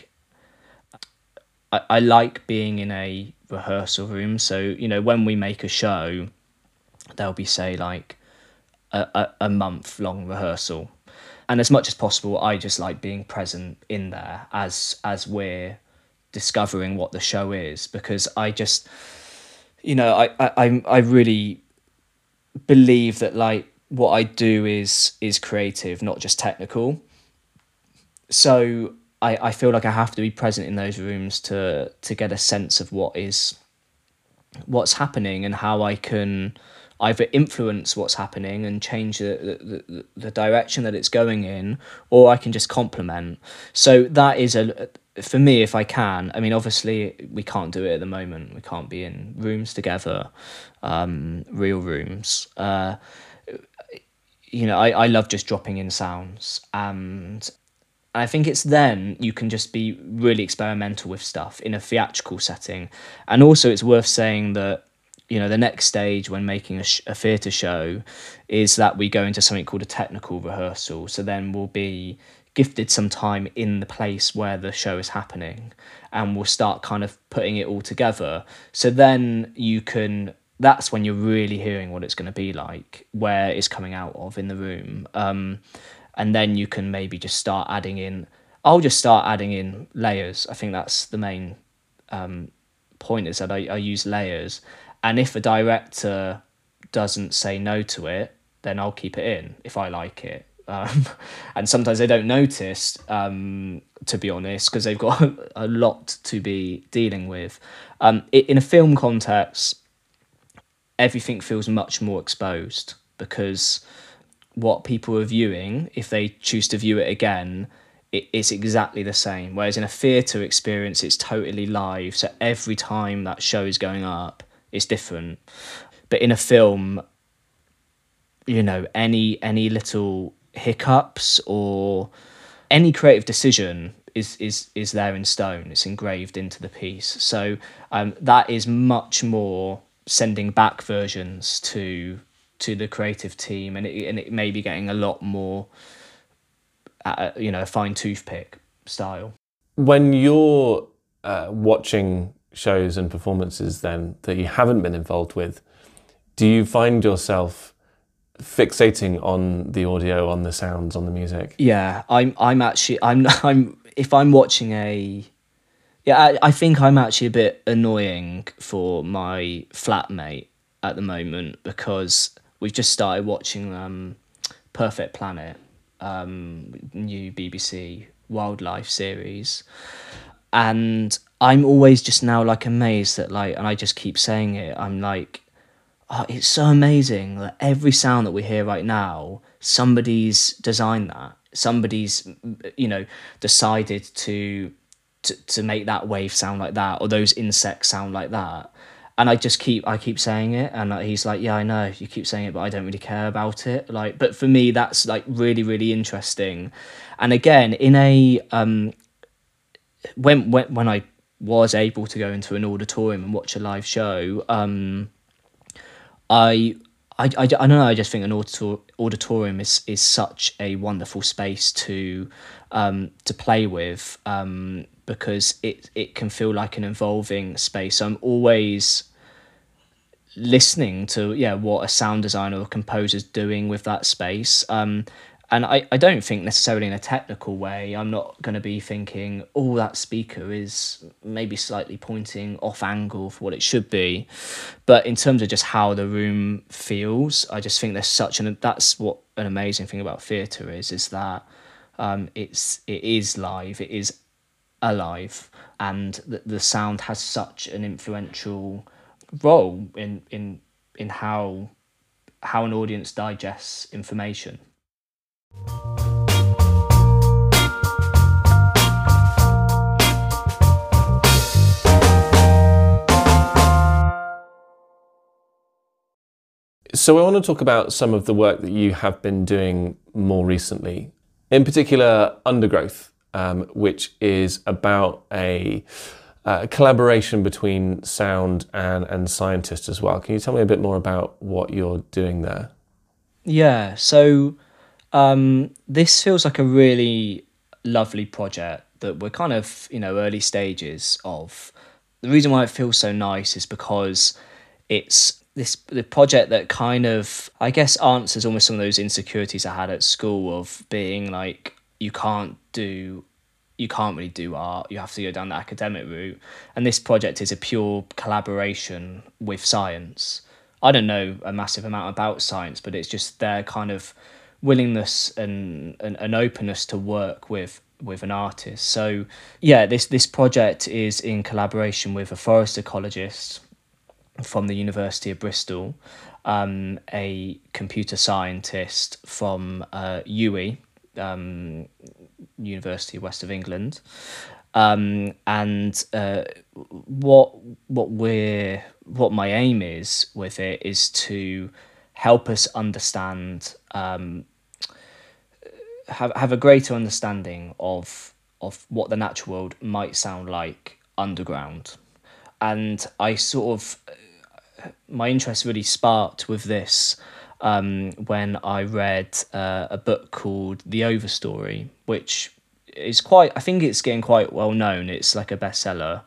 [SPEAKER 2] I, I like being in a rehearsal room. So, you know, when we make a show, there'll be, say, like a, a, a month long rehearsal. And as much as possible, I just like being present in there as as we're discovering what the show is, because I just, you know, I I I I really believe that like what I do is is creative, not just technical. So I, I feel like I have to be present in those rooms to to get a sense of what is what's happening and how I can either influence what's happening and change the, the, the direction that it's going in, or I can just complement. So that is a, for me, if I can, I mean, obviously we can't do it at the moment. We can't be in rooms together, um, real rooms. Uh, you know, I, I love just dropping in sounds, and I think it's then you can just be really experimental with stuff in a theatrical setting. And also it's worth saying that, you know, the next stage when making a, sh- a theatre show is that we go into something called a technical rehearsal. So then we'll be gifted some time in the place where the show is happening, and we'll start kind of putting it all together. So then you can, that's when you're really hearing what it's going to be like, where it's coming out of in the room. Um, and then you can maybe just start adding in, I'll just start adding in layers. I think that's the main um, point, is that I, I use layers. And if a director doesn't say no to it, then I'll keep it in if I like it. Um, and sometimes they don't notice, um, to be honest, because they've got a lot to be dealing with. Um, in a film context, everything feels much more exposed, because what people are viewing, if they choose to view it again, it, it's exactly the same. Whereas in a theatre experience, it's totally live. So every time that show is going up, it's different. But in a film, you know, any any little hiccups or any creative decision is is is there in stone. It's engraved into the piece. So um, that is much more sending back versions to to the creative team, and it and it may be getting a lot more, uh, you know, fine toothpick style.
[SPEAKER 1] When you're uh, watching shows and performances then that you haven't been involved with, do you find yourself fixating on the audio, on the sounds, on the music?
[SPEAKER 2] Yeah, I'm I'm actually I'm I'm if I'm watching a yeah, I, I think I'm actually a bit annoying for my flatmate at the moment, because we've just started watching um, Perfect Planet, um, new B B C wildlife series, and I'm always just now like amazed that like, and I just keep saying it, I'm like, oh, it's so amazing that every sound that we hear right now, somebody's designed that, somebody's, you know, decided to to to make that wave sound like that, or those insects sound like that. And I just keep, I keep saying it, and he's like, yeah, I know, you keep saying it, but I don't really care about it. Like, but for me, that's like really, really interesting. And again, in a, um, when, when, when I was able to go into an auditorium and watch a live show, um, I, I, I, I don't know, I just think an auditor, auditorium is, is such a wonderful space to, um, to play with, um, because it, it can feel like an evolving space. So I'm always listening to, yeah, what a sound designer or composer's doing with that space. Um, and I, I don't think necessarily in a technical way, I'm not going to be thinking, oh, that speaker is maybe slightly pointing off angle for what it should be. But in terms of just how the room feels, I just think there's such an, that's what an amazing thing about theatre is, is that um, it's, it is live, it is alive, and the, the sound has such an influential role in in in how how an audience digests information.
[SPEAKER 1] So I want to talk about some of the work that you have been doing more recently, in particular Undergrowth, um, which is about a, a collaboration between sound and, and scientists as well. Can you tell me a bit more about what you're doing there?
[SPEAKER 2] Yeah, so um, this feels like a really lovely project that we're kind of, you know, early stages of. The reason why it feels so nice is because it's this the project that kind of, I guess, answers almost some of those insecurities I had at school of being like, you can't do you can't really do art. You have to go down the academic route. And this project is a pure collaboration with science. I don't know a massive amount about science, but it's just their kind of willingness and, and, and openness to work with with an artist. So yeah, this this project is in collaboration with a forest ecologist from the University of Bristol, um, a computer scientist from uh, U W E, um, University of West of England, um, and uh, what what we're what my aim is with it is to help us understand, um, have have a greater understanding of of what the natural world might sound like underground, and I sort of my interest really sparked with this um, when I read uh, a book called The Overstory, which is quite, I think it's getting quite well known. It's like a bestseller.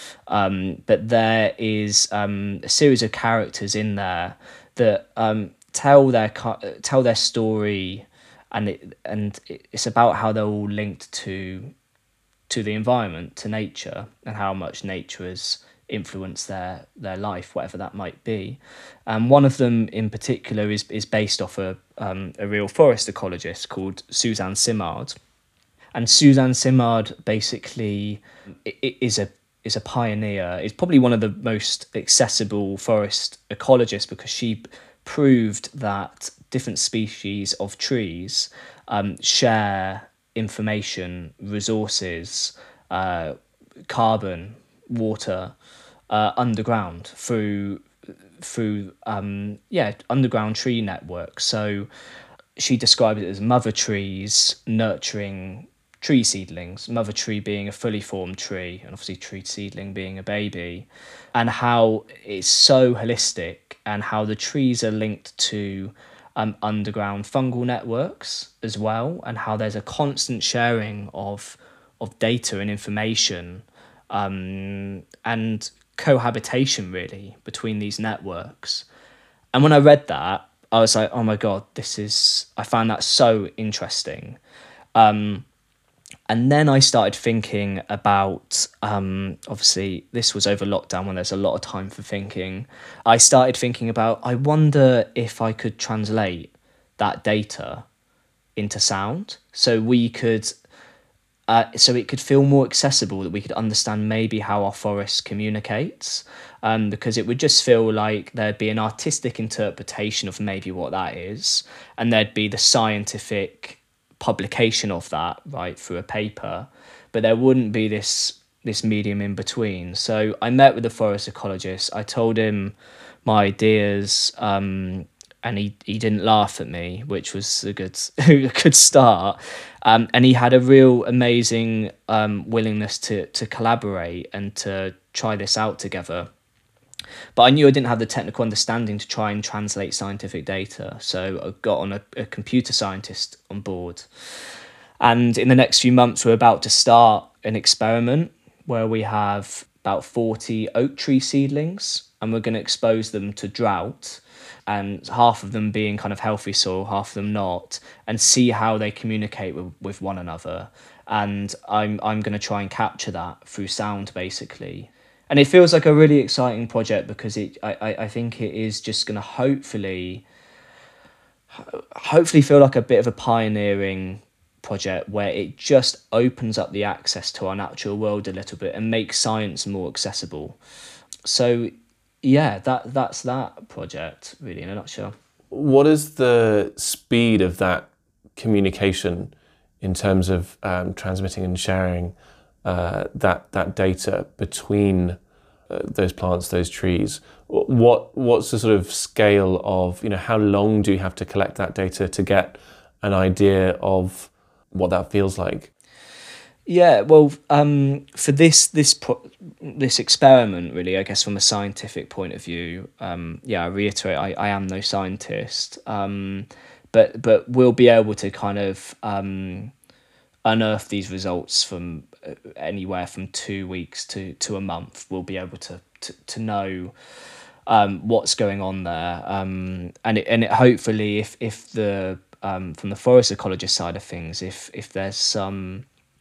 [SPEAKER 2] Um, but there is um, a series of characters in there that um, tell their tell their story, and it and it's about how they're all linked to to the environment, to nature, and how much nature has influenced their their life, whatever that might be. And one of them in particular is is based off a um, a real forest ecologist called Suzanne Simard. And Suzanne Simard basically is a is a pioneer. Is probably one of the most accessible forest ecologists, because she proved that different species of trees um, share information, resources, uh, carbon, water, uh, underground through through um, yeah underground tree networks. So she described it as mother trees nurturing tree seedlings, mother tree being a fully formed tree, and obviously tree seedling being a baby, and how it's so holistic, and how the trees are linked to um, underground fungal networks as well, and how there's a constant sharing of of data and information, um, and cohabitation really between these networks. And when I read that, I was like, oh my God, this is, I found that so interesting. Um, and then I started thinking about, um, obviously this was over lockdown when there's a lot of time for thinking. I started thinking about, I wonder if I could translate that data into sound, so we could, uh, so it could feel more accessible, that we could understand maybe how our forest communicates, um, because it would just feel like there'd be an artistic interpretation of maybe what that is, and there'd be the scientific publication of that, right, through a paper, but there wouldn't be this this medium in between. So I met with the forest ecologist. I told him my ideas, um, and he, he didn't laugh at me, which was a good a good start. Um, and he had a real amazing um, willingness to to collaborate and to try this out together. But I knew I didn't have the technical understanding to try and translate scientific data, so I got on a, a computer scientist on board. And in the next few months, we're about to start an experiment where we have about forty oak tree seedlings, and we're going to expose them to drought, and half of them being kind of healthy soil, half of them not, and see how they communicate with, with one another. And I'm I'm going to try and capture that through sound, basically. And it feels like a really exciting project, because it I, I think it is just going to hopefully hopefully feel like a bit of a pioneering project, where it just opens up the access to our natural world a little bit and makes science more accessible. So yeah, that that's that project really in a nutshell.
[SPEAKER 1] What is the speed of that communication in terms of um, transmitting and sharing Uh, that that data between uh, those plants, those trees? What what's the sort of scale of, you know, how long do you have to collect that data to get an idea of what that feels like?
[SPEAKER 2] Yeah, well, um, for this this pro- this experiment, really, I guess from a scientific point of view, um, yeah, I reiterate, I, I am no scientist, um, but but we'll be able to kind of um, unearth these results from anywhere from two weeks to to a month. We'll be able to to, to know um, what's going on there, um, and it, and it hopefully, if if the um, from the forest ecologist side of things, if if there's some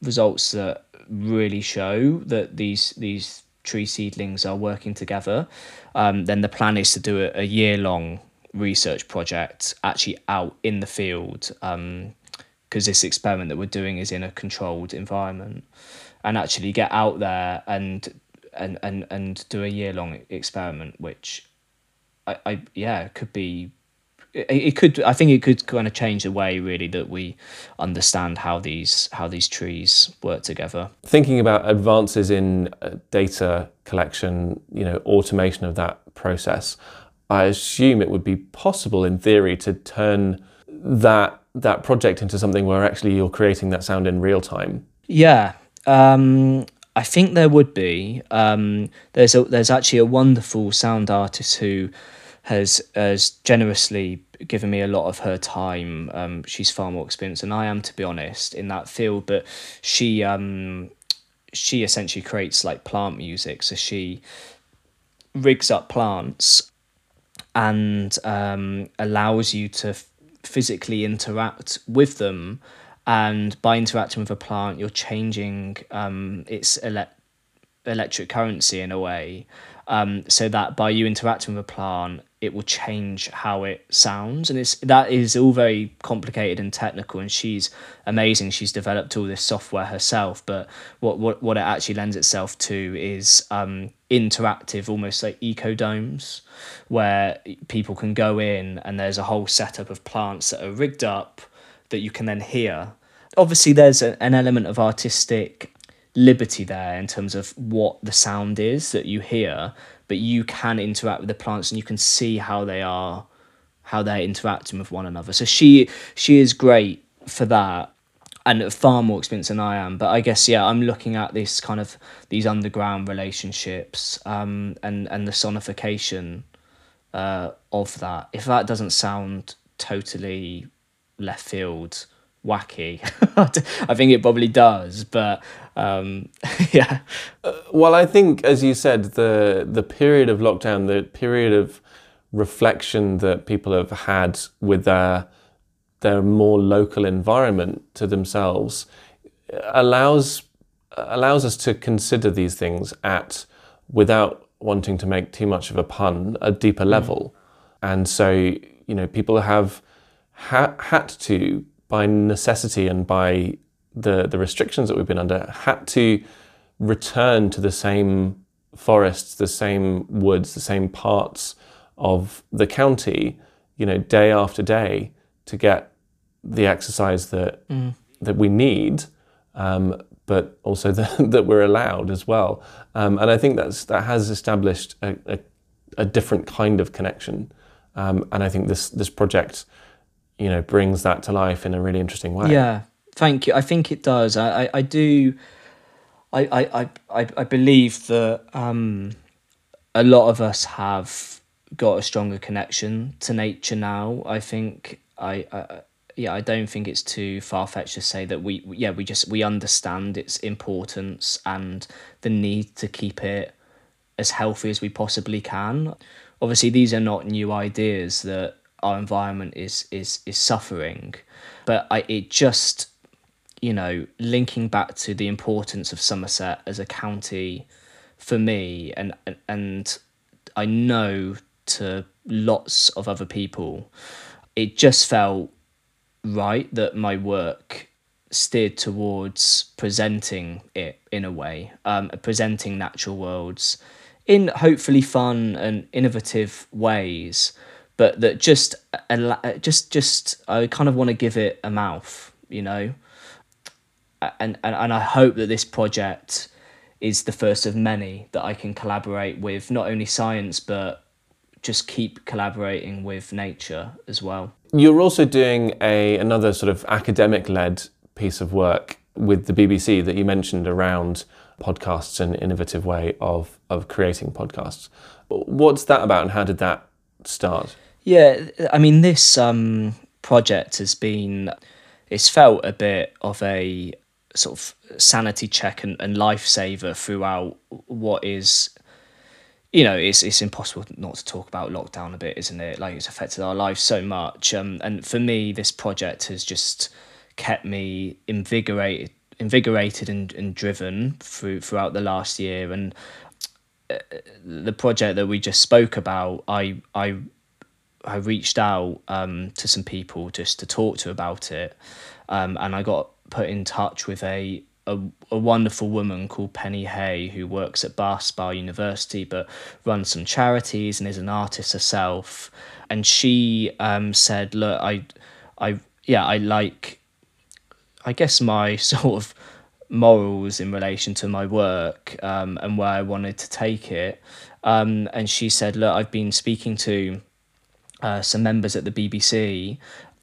[SPEAKER 2] results that really show that these these tree seedlings are working together, um, then the plan is to do a, a year long research project actually out in the field, um, because this experiment that we're doing is in a controlled environment, and actually get out there and and and, and do a year long experiment, which I, I yeah could be it, it could I think it could kind of change the way really that we understand how these how these trees work together.
[SPEAKER 1] Thinking about advances in uh, data collection, you know, automation of that process, I assume it would be possible in theory to turn that that project into something where actually you're creating that sound in real time.
[SPEAKER 2] Yeah, um, I think there would be. Um, there's a there's actually a wonderful sound artist who has has generously given me a lot of her time. Um, she's far more experienced than I am, to be honest, in that field. But she um, she essentially creates like plant music. So she rigs up plants and um, allows you to f- physically interact with them. And by interacting with a plant, you're changing um, its ele- electric currency in a way, um, so that by you interacting with a plant, it will change how it sounds. And it's that is all very complicated and technical. And she's amazing. She's developed all this software herself. But what what, what it actually lends itself to is um, interactive, almost like ecodomes, where people can go in and there's a whole setup of plants that are rigged up that you can then hear. Obviously, there's a, an element of artistic liberty there in terms of what the sound is that you hear, but you can interact with the plants and you can see how they are, how they're interacting with one another. So she she is great for that, and far more experienced than I am. But I guess yeah, I'm looking at this kind of these underground relationships, um, and and the sonification uh, of that. If that doesn't sound totally left field, wacky, I think it probably does, but um yeah
[SPEAKER 1] uh, well, I think, as you said, the the period of lockdown, the period of reflection that people have had with their their more local environment to themselves allows allows us to consider these things at, without wanting to make too much of a pun, a deeper level. Mm. And so, you know, people have ha- had to, by necessity and by the, the restrictions that we've been under, had to return to the same forests, the same woods, the same parts of the county, you know, day after day to get the exercise that mm. that we need, um, but also the, that we're allowed as well. Um, and I think that's that has established a, a, a different kind of connection. Um, and I think this this project, you know, brings that to life in a really interesting way.
[SPEAKER 2] Yeah, thank you. I think it does. I, I, I do. I, I, I, I believe that um, a lot of us have got a stronger connection to nature now. I think I, I yeah, I don't think it's too far-fetched to say that we yeah we just we understand its importance and the need to keep it as healthy as we possibly can. Obviously, these are not new ideas that our environment is is is suffering, but I it just, you know, linking back to the importance of Somerset as a county for me, and and I know to lots of other people, it just felt right that my work steered towards presenting it in a way, um, presenting natural worlds in hopefully fun and innovative ways, but that just just just I kind of want to give it a mouth, you know. And, and and I hope that this project is the first of many that I can collaborate with, not only science, but just keep collaborating with nature as well.
[SPEAKER 1] You're also doing a another sort of academic-led piece of work with the B B C that you mentioned around podcasts and innovative way of, of creating podcasts. What's that about and how did that start?
[SPEAKER 2] Yeah, I mean, this um, project has been, it's felt a bit of a sort of sanity check and, and lifesaver throughout what is, you know, it's it's impossible not to talk about lockdown a bit, isn't it? Like, it's affected our lives so much. Um, and for me, this project has just kept me invigorated invigorated and, and driven through throughout the last year. And uh, the project that we just spoke about, I I I reached out um, to some people just to talk to about it, um, and I got put in touch with a, a a wonderful woman called Penny Hay, who works at Bath Spa University but runs some charities and is an artist herself. And she um, said, look, I, I yeah, I like, I guess my sort of morals in relation to my work um, and where I wanted to take it. Um, and she said, look, I've been speaking to uh, some members at the B B C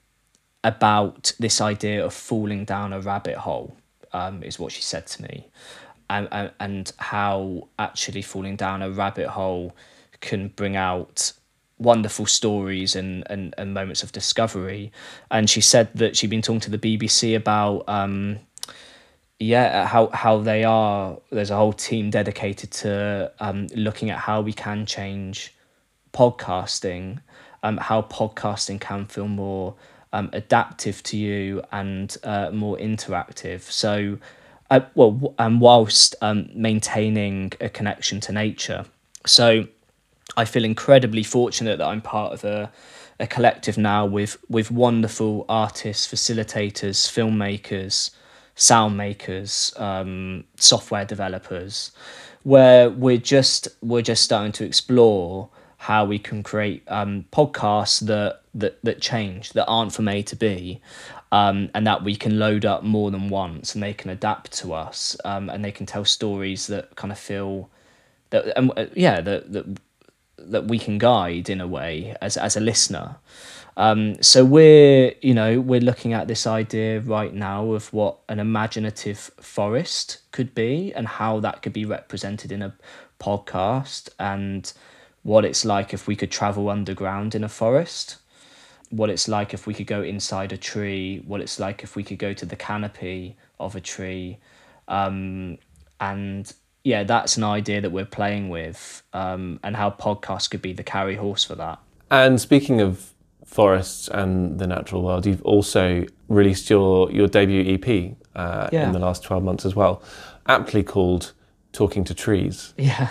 [SPEAKER 2] about this idea of falling down a rabbit hole, um, is what she said to me, and, and and how actually falling down a rabbit hole can bring out wonderful stories and, and, and moments of discovery. And she said that she'd been talking to the B B C about um, yeah how how they are. There's a whole team dedicated to um, looking at how we can change podcasting, um, how podcasting can feel more Um, adaptive to you and uh, more interactive. So, uh, well, and whilst um, maintaining a connection to nature. So, I feel incredibly fortunate that I'm part of a, a collective now with with wonderful artists, facilitators, filmmakers, sound makers, um, software developers, where we're just we're just starting to explore how we can create um, podcasts that, that that change, that aren't from A to B, um, and that we can load up more than once, and they can adapt to us, um, and they can tell stories that kind of feel that, um, yeah, that that that we can guide in a way as as a listener. Um, so we're you know we're looking at this idea right now of what an imaginative forest could be, and how that could be represented in a podcast, and what it's like if we could travel underground in a forest, what it's like if we could go inside a tree, what it's like if we could go to the canopy of a tree. Um, and yeah, that's an idea that we're playing with, um, and how podcasts could be the carry horse for that.
[SPEAKER 1] And speaking of forests and the natural world, you've also released your, your debut E P uh, yeah. in the last twelve months as well, aptly called Talking to Trees.
[SPEAKER 2] Yeah.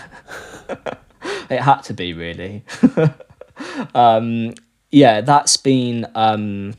[SPEAKER 2] It had to be, really. um, yeah, that's been, um,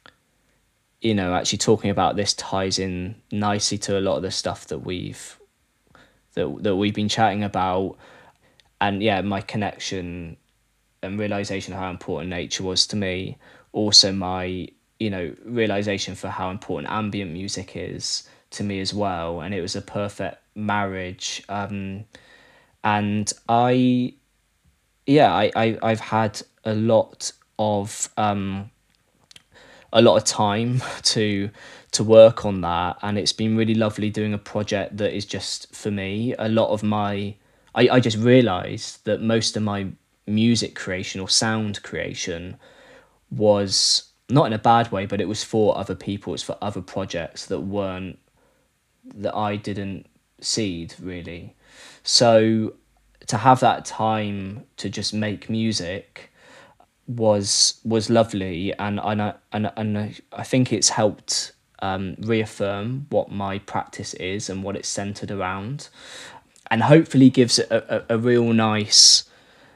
[SPEAKER 2] you know, actually talking about this ties in nicely to a lot of the stuff that we've that that we've been chatting about, and yeah, my connection and realization of how important nature was to me. Also, my you know realization for how important ambient music is to me as well, and it was a perfect marriage. Um, and I. Yeah, I, I, I've had a lot of um, a lot of time to to work on that, and it's been really lovely doing a project that is just for me. A lot of my, I, I just realised that most of my music creation or sound creation was not in a bad way, but it was for other people, it's for other projects that weren't, that I didn't seed really. So to have that time to just make music was was lovely, and and I, and, and I think it's helped um, reaffirm what my practice is and what it's centered around, and hopefully gives it a, a, a real nice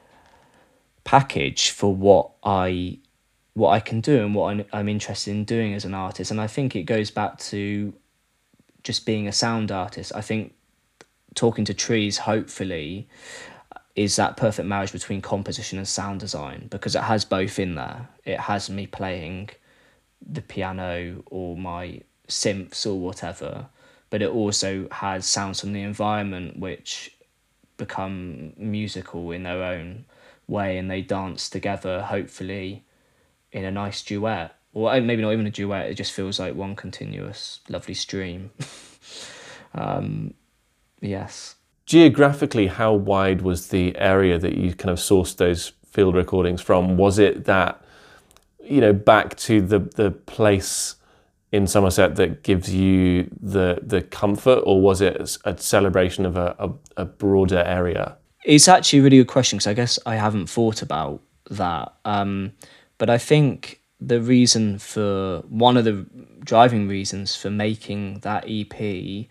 [SPEAKER 2] package for what I what I can do and what I'm, I'm interested in doing as an artist. And I think it goes back to just being a sound artist. I think Talking to Trees, hopefully, is that perfect marriage between composition and sound design, because it has both in there. It has me playing the piano or my synths or whatever, but it also has sounds from the environment which become musical in their own way, and they dance together, hopefully, in a nice duet. Or maybe not even a duet, it just feels like one continuous lovely stream. um, yes.
[SPEAKER 1] Geographically, how wide was the area that you kind of sourced those field recordings from? Was it that, you know, back to the, the place in Somerset that gives you the the comfort, or was it a celebration of a, a, a broader area?
[SPEAKER 2] It's actually a really good question, because I guess I haven't thought about that. Um, but I think the reason for one of the driving reasons for making that E P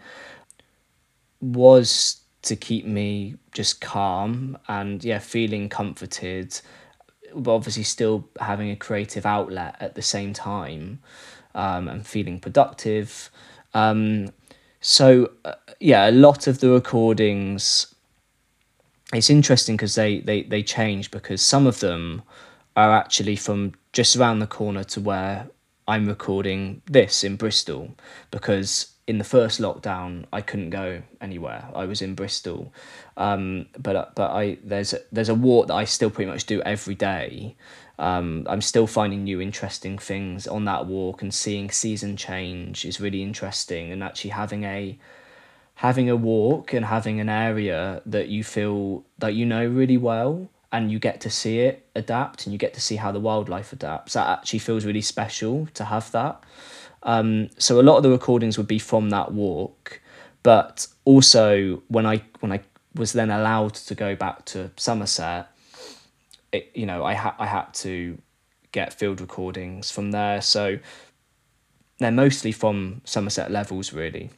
[SPEAKER 2] was to keep me just calm and yeah, feeling comforted, but obviously still having a creative outlet at the same time, um, and feeling productive. Um, so uh, yeah, a lot of the recordings, it's interesting because they, they, they change, because some of them are actually from just around the corner to where I'm recording this in Bristol, because in the first lockdown I couldn't go anywhere. I was in Bristol, um, but but I there's there's a walk that I still pretty much do every day. Um, I'm still finding new interesting things on that walk, and seeing season change is really interesting. And actually having a having a walk and having an area that you feel that you know really well, and you get to see it adapt, and you get to see how the wildlife adapts. That actually feels really special to have that. Um, so a lot of the recordings would be from that walk, but also when I when I was then allowed to go back to Somerset, it, you know, I had I had to get field recordings from there. So they're mostly from Somerset Levels, really.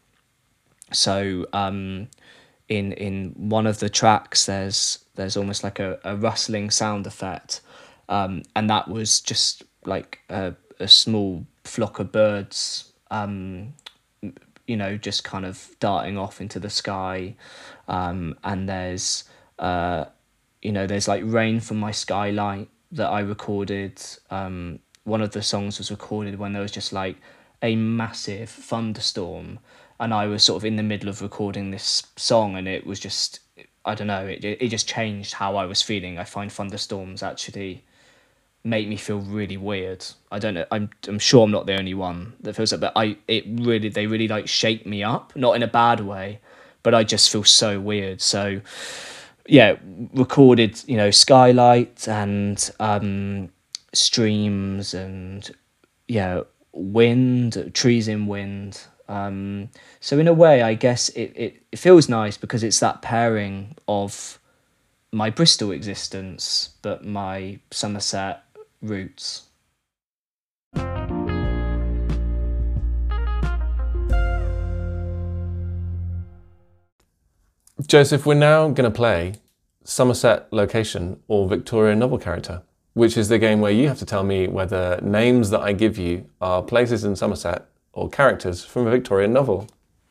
[SPEAKER 2] So um, in in one of the tracks, there's there's almost like a, a rustling sound effect, um, and that was just like a, a small flock of birds, um, you know, just kind of darting off into the sky, um, and there's uh, you know, there's like rain from my skylight that I recorded. Um, one of the songs was recorded when there was just like a massive thunderstorm, and I was sort of in the middle of recording this song, and it was just, I don't know, it it just changed how I was feeling. I find thunderstorms actually make me feel really weird. I don't know, I'm I'm sure I'm not the only one that feels like that. I it really they really like shake me up, not in a bad way, but I just feel so weird. So yeah, recorded, you know, skylight and um streams and yeah, wind, trees in wind. Um, so in a way, I guess it, it, it feels nice because it's that pairing of my Bristol existence, but my Somerset roots.
[SPEAKER 1] Joseph, we're now going to play Somerset location or Victorian novel character, which is the game where you have to tell me whether names that I give you are places in Somerset or characters from a Victorian novel.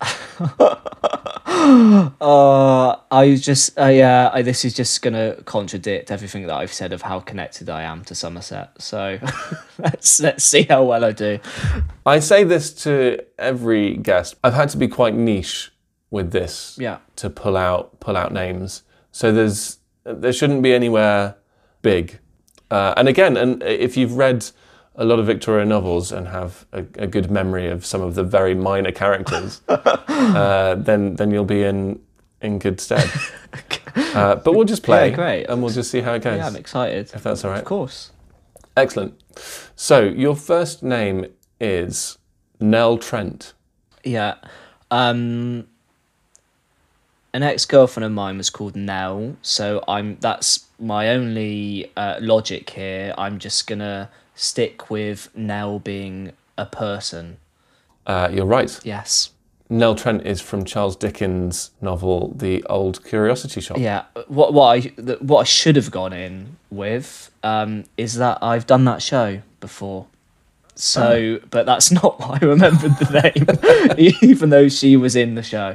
[SPEAKER 2] uh, I just, uh, yeah, I, this is just going to contradict everything that I've said of how connected I am to Somerset. So let's let's see how well I do.
[SPEAKER 1] I say this to every guest. I've had to be quite niche with this,
[SPEAKER 2] yeah,
[SPEAKER 1] to pull out pull out names. So there's there shouldn't be anywhere big. Uh, and again, and if you've read a lot of Victorian novels and have a, a good memory of some of the very minor characters, uh, then then you'll be in in good stead. Uh, but we'll just play,
[SPEAKER 2] yeah, great.
[SPEAKER 1] and we'll just see how it goes.
[SPEAKER 2] Yeah, I'm excited.
[SPEAKER 1] If that's all right.
[SPEAKER 2] Of course.
[SPEAKER 1] Excellent. So your first name is Nell Trent.
[SPEAKER 2] Yeah. Um, an ex-girlfriend of mine was called Nell, so I'm that's my only uh, logic here. I'm just gonna stick with Nell being a person.
[SPEAKER 1] Uh, you're right.
[SPEAKER 2] Yes.
[SPEAKER 1] Nell Trent is from Charles Dickens' novel The Old Curiosity Shop.
[SPEAKER 2] Yeah. What what I what I should have gone in with um, is that I've done that show before. So, oh. But that's not why I remembered the name, even though she was in the show.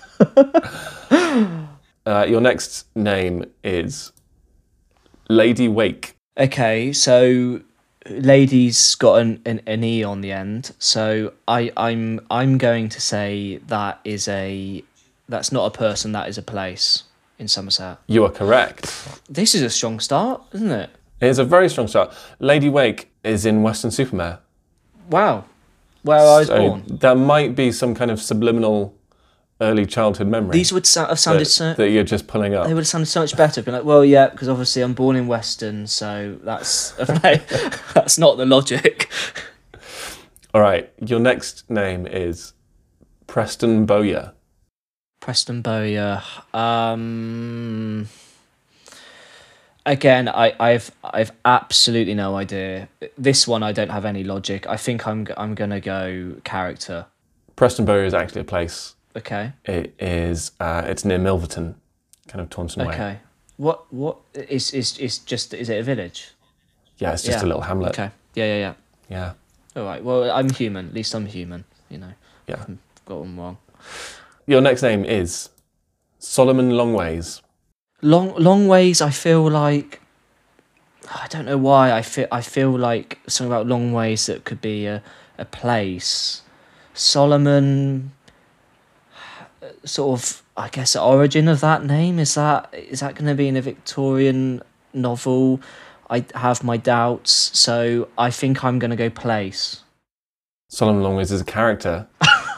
[SPEAKER 1] uh, your next name is Lady Wake.
[SPEAKER 2] Okay, so lady's got an, an, an E on the end, so I, I'm I'm going to say that is a that's not a person, that is a place in Somerset.
[SPEAKER 1] You are correct.
[SPEAKER 2] This is a strong start, isn't it?
[SPEAKER 1] It is a very strong start. Lady Wake is in Weston-super-Mare.
[SPEAKER 2] Wow, where I was
[SPEAKER 1] so
[SPEAKER 2] born.
[SPEAKER 1] There might be some kind of subliminal early childhood memory.
[SPEAKER 2] These would so- have sounded
[SPEAKER 1] that,
[SPEAKER 2] so...
[SPEAKER 1] that you're just pulling up.
[SPEAKER 2] They would have sounded so much better. Being like, well, yeah, because obviously I'm born in Weston, so that's that's not the logic.
[SPEAKER 1] All right, your next name is Preston Bowyer.
[SPEAKER 2] Preston Bowyer. Um, Again, I, I've I've absolutely no idea. This one I don't have any logic. I think I'm I'm gonna go character.
[SPEAKER 1] Prestonbury is actually a place.
[SPEAKER 2] Okay.
[SPEAKER 1] It is. Uh, it's near Milverton, kind of Taunton way.
[SPEAKER 2] Okay. What what is is is just is it a village?
[SPEAKER 1] Yeah, it's just
[SPEAKER 2] Yeah.
[SPEAKER 1] a little hamlet.
[SPEAKER 2] Okay. Yeah, yeah, yeah.
[SPEAKER 1] Yeah.
[SPEAKER 2] All right. Well, I'm human. At least I'm human. You know.
[SPEAKER 1] Yeah.
[SPEAKER 2] I've got one wrong.
[SPEAKER 1] Your next name is Solomon Longways.
[SPEAKER 2] Long long ways. I feel like I don't know why. I feel I feel like something about long ways that could be a a place. Solomon. Sort of, I guess, the origin of that name is that is that going to be in a Victorian novel? I have my doubts, so I think I'm going to go place.
[SPEAKER 1] Solomon Longways is a character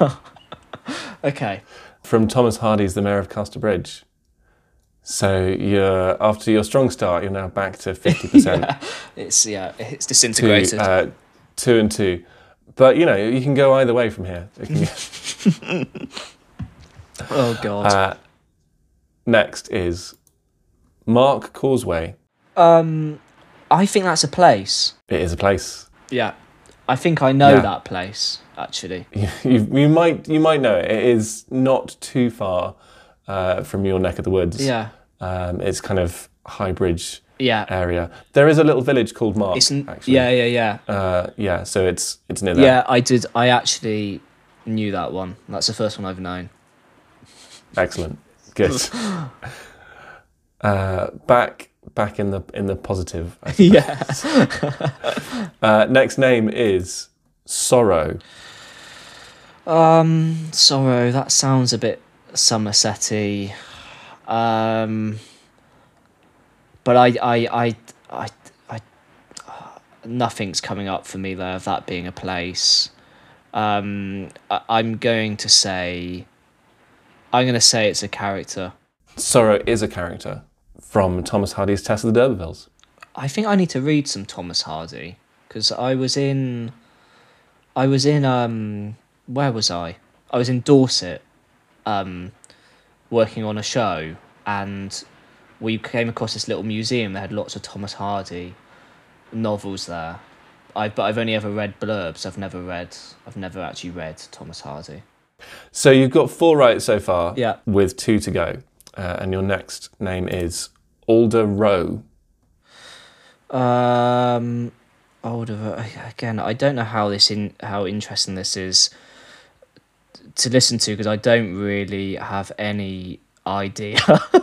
[SPEAKER 2] Okay.
[SPEAKER 1] from Thomas Hardy's The Mayor of Casterbridge. So you're after your strong start, you're now back to fifty percent.
[SPEAKER 2] Yeah, it's yeah, it's
[SPEAKER 1] to
[SPEAKER 2] disintegrated.
[SPEAKER 1] uh, two and two, but you know you can go either way from here. It can-
[SPEAKER 2] Oh God.
[SPEAKER 1] uh, next is Mark Causeway.
[SPEAKER 2] um, I think that's a place.
[SPEAKER 1] It is a place.
[SPEAKER 2] Yeah, I think I know
[SPEAKER 1] Yeah.
[SPEAKER 2] that place actually.
[SPEAKER 1] You, you, you might you might know it. It is not too far uh, from your neck of the woods.
[SPEAKER 2] Yeah,
[SPEAKER 1] Um, it's kind of High Bridge
[SPEAKER 2] yeah.
[SPEAKER 1] area. There is a little village called Mark.
[SPEAKER 2] It's n-
[SPEAKER 1] actually.
[SPEAKER 2] yeah, yeah, yeah.
[SPEAKER 1] Uh, yeah. So it's it's near there.
[SPEAKER 2] Yeah, I did. I actually knew that one. That's the first one I've known.
[SPEAKER 1] Excellent. Good. uh, back back in the in the positive. I suppose.
[SPEAKER 2] Yeah.
[SPEAKER 1] Uh, next name is Sorrow.
[SPEAKER 2] Um, Sorrow. That sounds a bit Somerset-y. Um, but I, I, I, I, I, nothing's coming up for me there of that being a place. Um, I, I'm going to say, I'm going to say it's a character.
[SPEAKER 1] Sorrow is a character from Thomas Hardy's Tess of the D'Urbervilles.
[SPEAKER 2] I think I need to read some Thomas Hardy because I was in, I was in um, where was I? I was in Dorset, um, working on a show, and we came across this little museum that had lots of Thomas Hardy novels there. I but I've only ever read blurbs. I've never read. I've never actually read Thomas Hardy.
[SPEAKER 1] So you've got four right so far.
[SPEAKER 2] Yeah.
[SPEAKER 1] With two to go, uh, and your next name is Alder Rowe.
[SPEAKER 2] Um, older again. I don't know how this in how interesting this is to listen to because I don't really have any idea.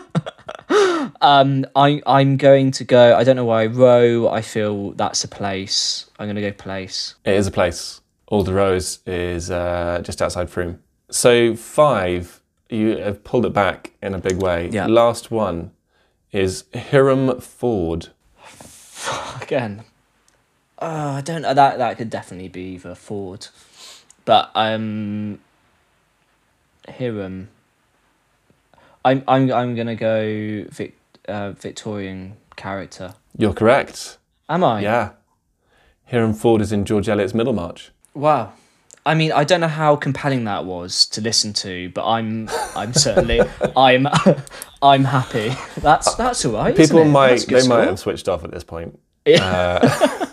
[SPEAKER 2] um, I I'm going to go. I don't know why Row. I feel that's a place. I'm going to go place.
[SPEAKER 1] It is a place. Alder Rowe is, is uh, just outside Frome. So five, you have pulled it back in a big way.
[SPEAKER 2] Yeah.
[SPEAKER 1] Last one is Hiram Ford.
[SPEAKER 2] Again, uh, I don't know. That that could definitely be either Ford, but um, Hiram. I'm I'm I'm gonna go Vic, uh, Victorian character.
[SPEAKER 1] You're correct.
[SPEAKER 2] Am I?
[SPEAKER 1] Yeah. Hiram Ford is in George Eliot's Middlemarch.
[SPEAKER 2] Wow. I mean, I don't know how compelling that was to listen to, but I'm I'm certainly I'm I'm happy. That's that's all right.
[SPEAKER 1] People
[SPEAKER 2] isn't it?
[SPEAKER 1] might
[SPEAKER 2] That's a good
[SPEAKER 1] they
[SPEAKER 2] score.
[SPEAKER 1] might have switched off at this point.
[SPEAKER 2] Yeah.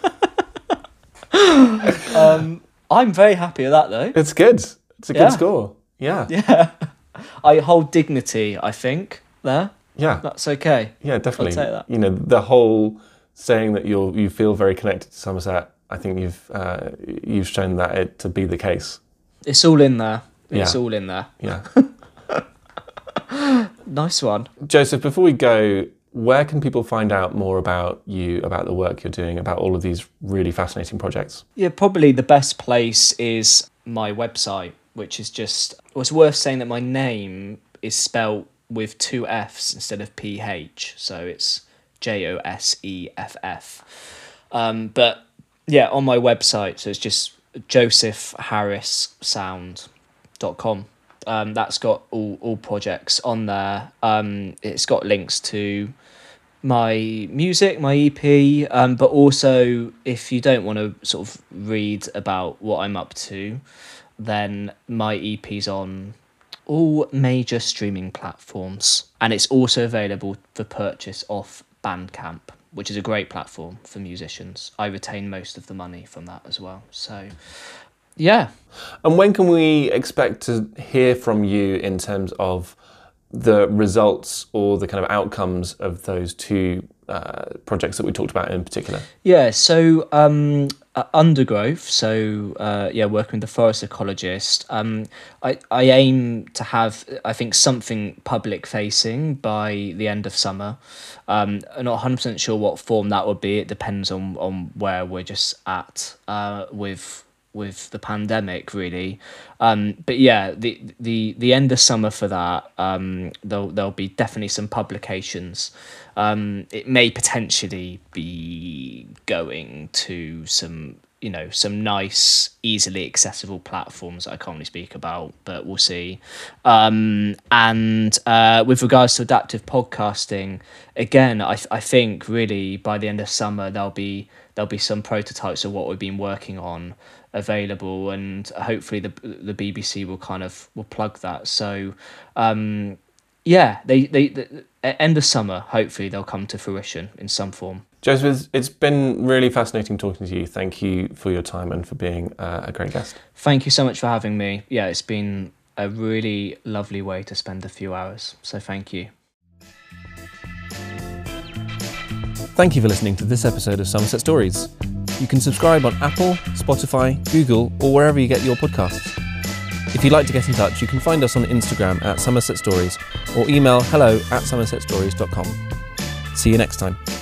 [SPEAKER 2] um, I'm very happy with that though.
[SPEAKER 1] It's good. It's a
[SPEAKER 2] Yeah.
[SPEAKER 1] good score. Yeah.
[SPEAKER 2] Yeah. I hold dignity, I think, there.
[SPEAKER 1] Yeah.
[SPEAKER 2] That's okay.
[SPEAKER 1] Yeah, definitely.
[SPEAKER 2] I'll take that.
[SPEAKER 1] You know, the whole saying that you're you feel very connected to Somerset, I think you've uh, you've shown that it to be the case.
[SPEAKER 2] It's all in there. It's
[SPEAKER 1] Yeah.
[SPEAKER 2] all in there.
[SPEAKER 1] Yeah.
[SPEAKER 2] Nice one.
[SPEAKER 1] Joseph, before we go, where can people find out more about you, about the work you're doing, about all of these really fascinating projects?
[SPEAKER 2] Yeah, probably the best place is my website, which is just... Well, it's worth saying that my name is spelt with two Fs instead of P H, so it's J O S E F F. Um, but yeah, on my website, so it's just joseph harris sound dot com. Um, that's got all, all projects on there. Um, it's got links to my music, my E P, um, but also if you don't want to sort of read about what I'm up to, then my E P's on all major streaming platforms, and it's also available for purchase off Bandcamp, which is a great platform for musicians. I retain most of the money from that as well. So, yeah.
[SPEAKER 1] And when can we expect to hear from you in terms of the results or the kind of outcomes of those two uh, projects that we talked about in particular?
[SPEAKER 2] Yeah, so um, uh, Undergrowth, so uh, yeah, working with the forest ecologist, um, I, I aim to have, I think, something public facing by the end of summer. Um, I'm not one hundred percent sure what form that would be. It depends on, on where we're just at uh, with with the pandemic, really. Um, but yeah, the, the the end of summer for that, um, there'll, there'll be definitely some publications. Um, it may potentially be going to some, you know, some nice, easily accessible platforms that I can't really speak about, but we'll see. Um, and uh, with regards to adaptive podcasting, again, I I think really by the end of summer there'll be there'll be some prototypes of what we've been working on available, and hopefully the the B B C will kind of will plug that. So um, yeah, they they. they end of summer, hopefully they'll come to fruition in some form.
[SPEAKER 1] Joseph, it's been really fascinating talking to you. Thank you for your time and for being uh, a great guest.
[SPEAKER 2] Thank you so much for having me. Yeah, it's been a really lovely way to spend a few hours. So thank you.
[SPEAKER 1] Thank you for listening to this episode of Somerset Stories. You can subscribe on Apple, Spotify, Google, or wherever you get your podcasts. If you'd like to get in touch, you can find us on Instagram at Somerset Stories or email hello at somerset stories dot com. See you next time.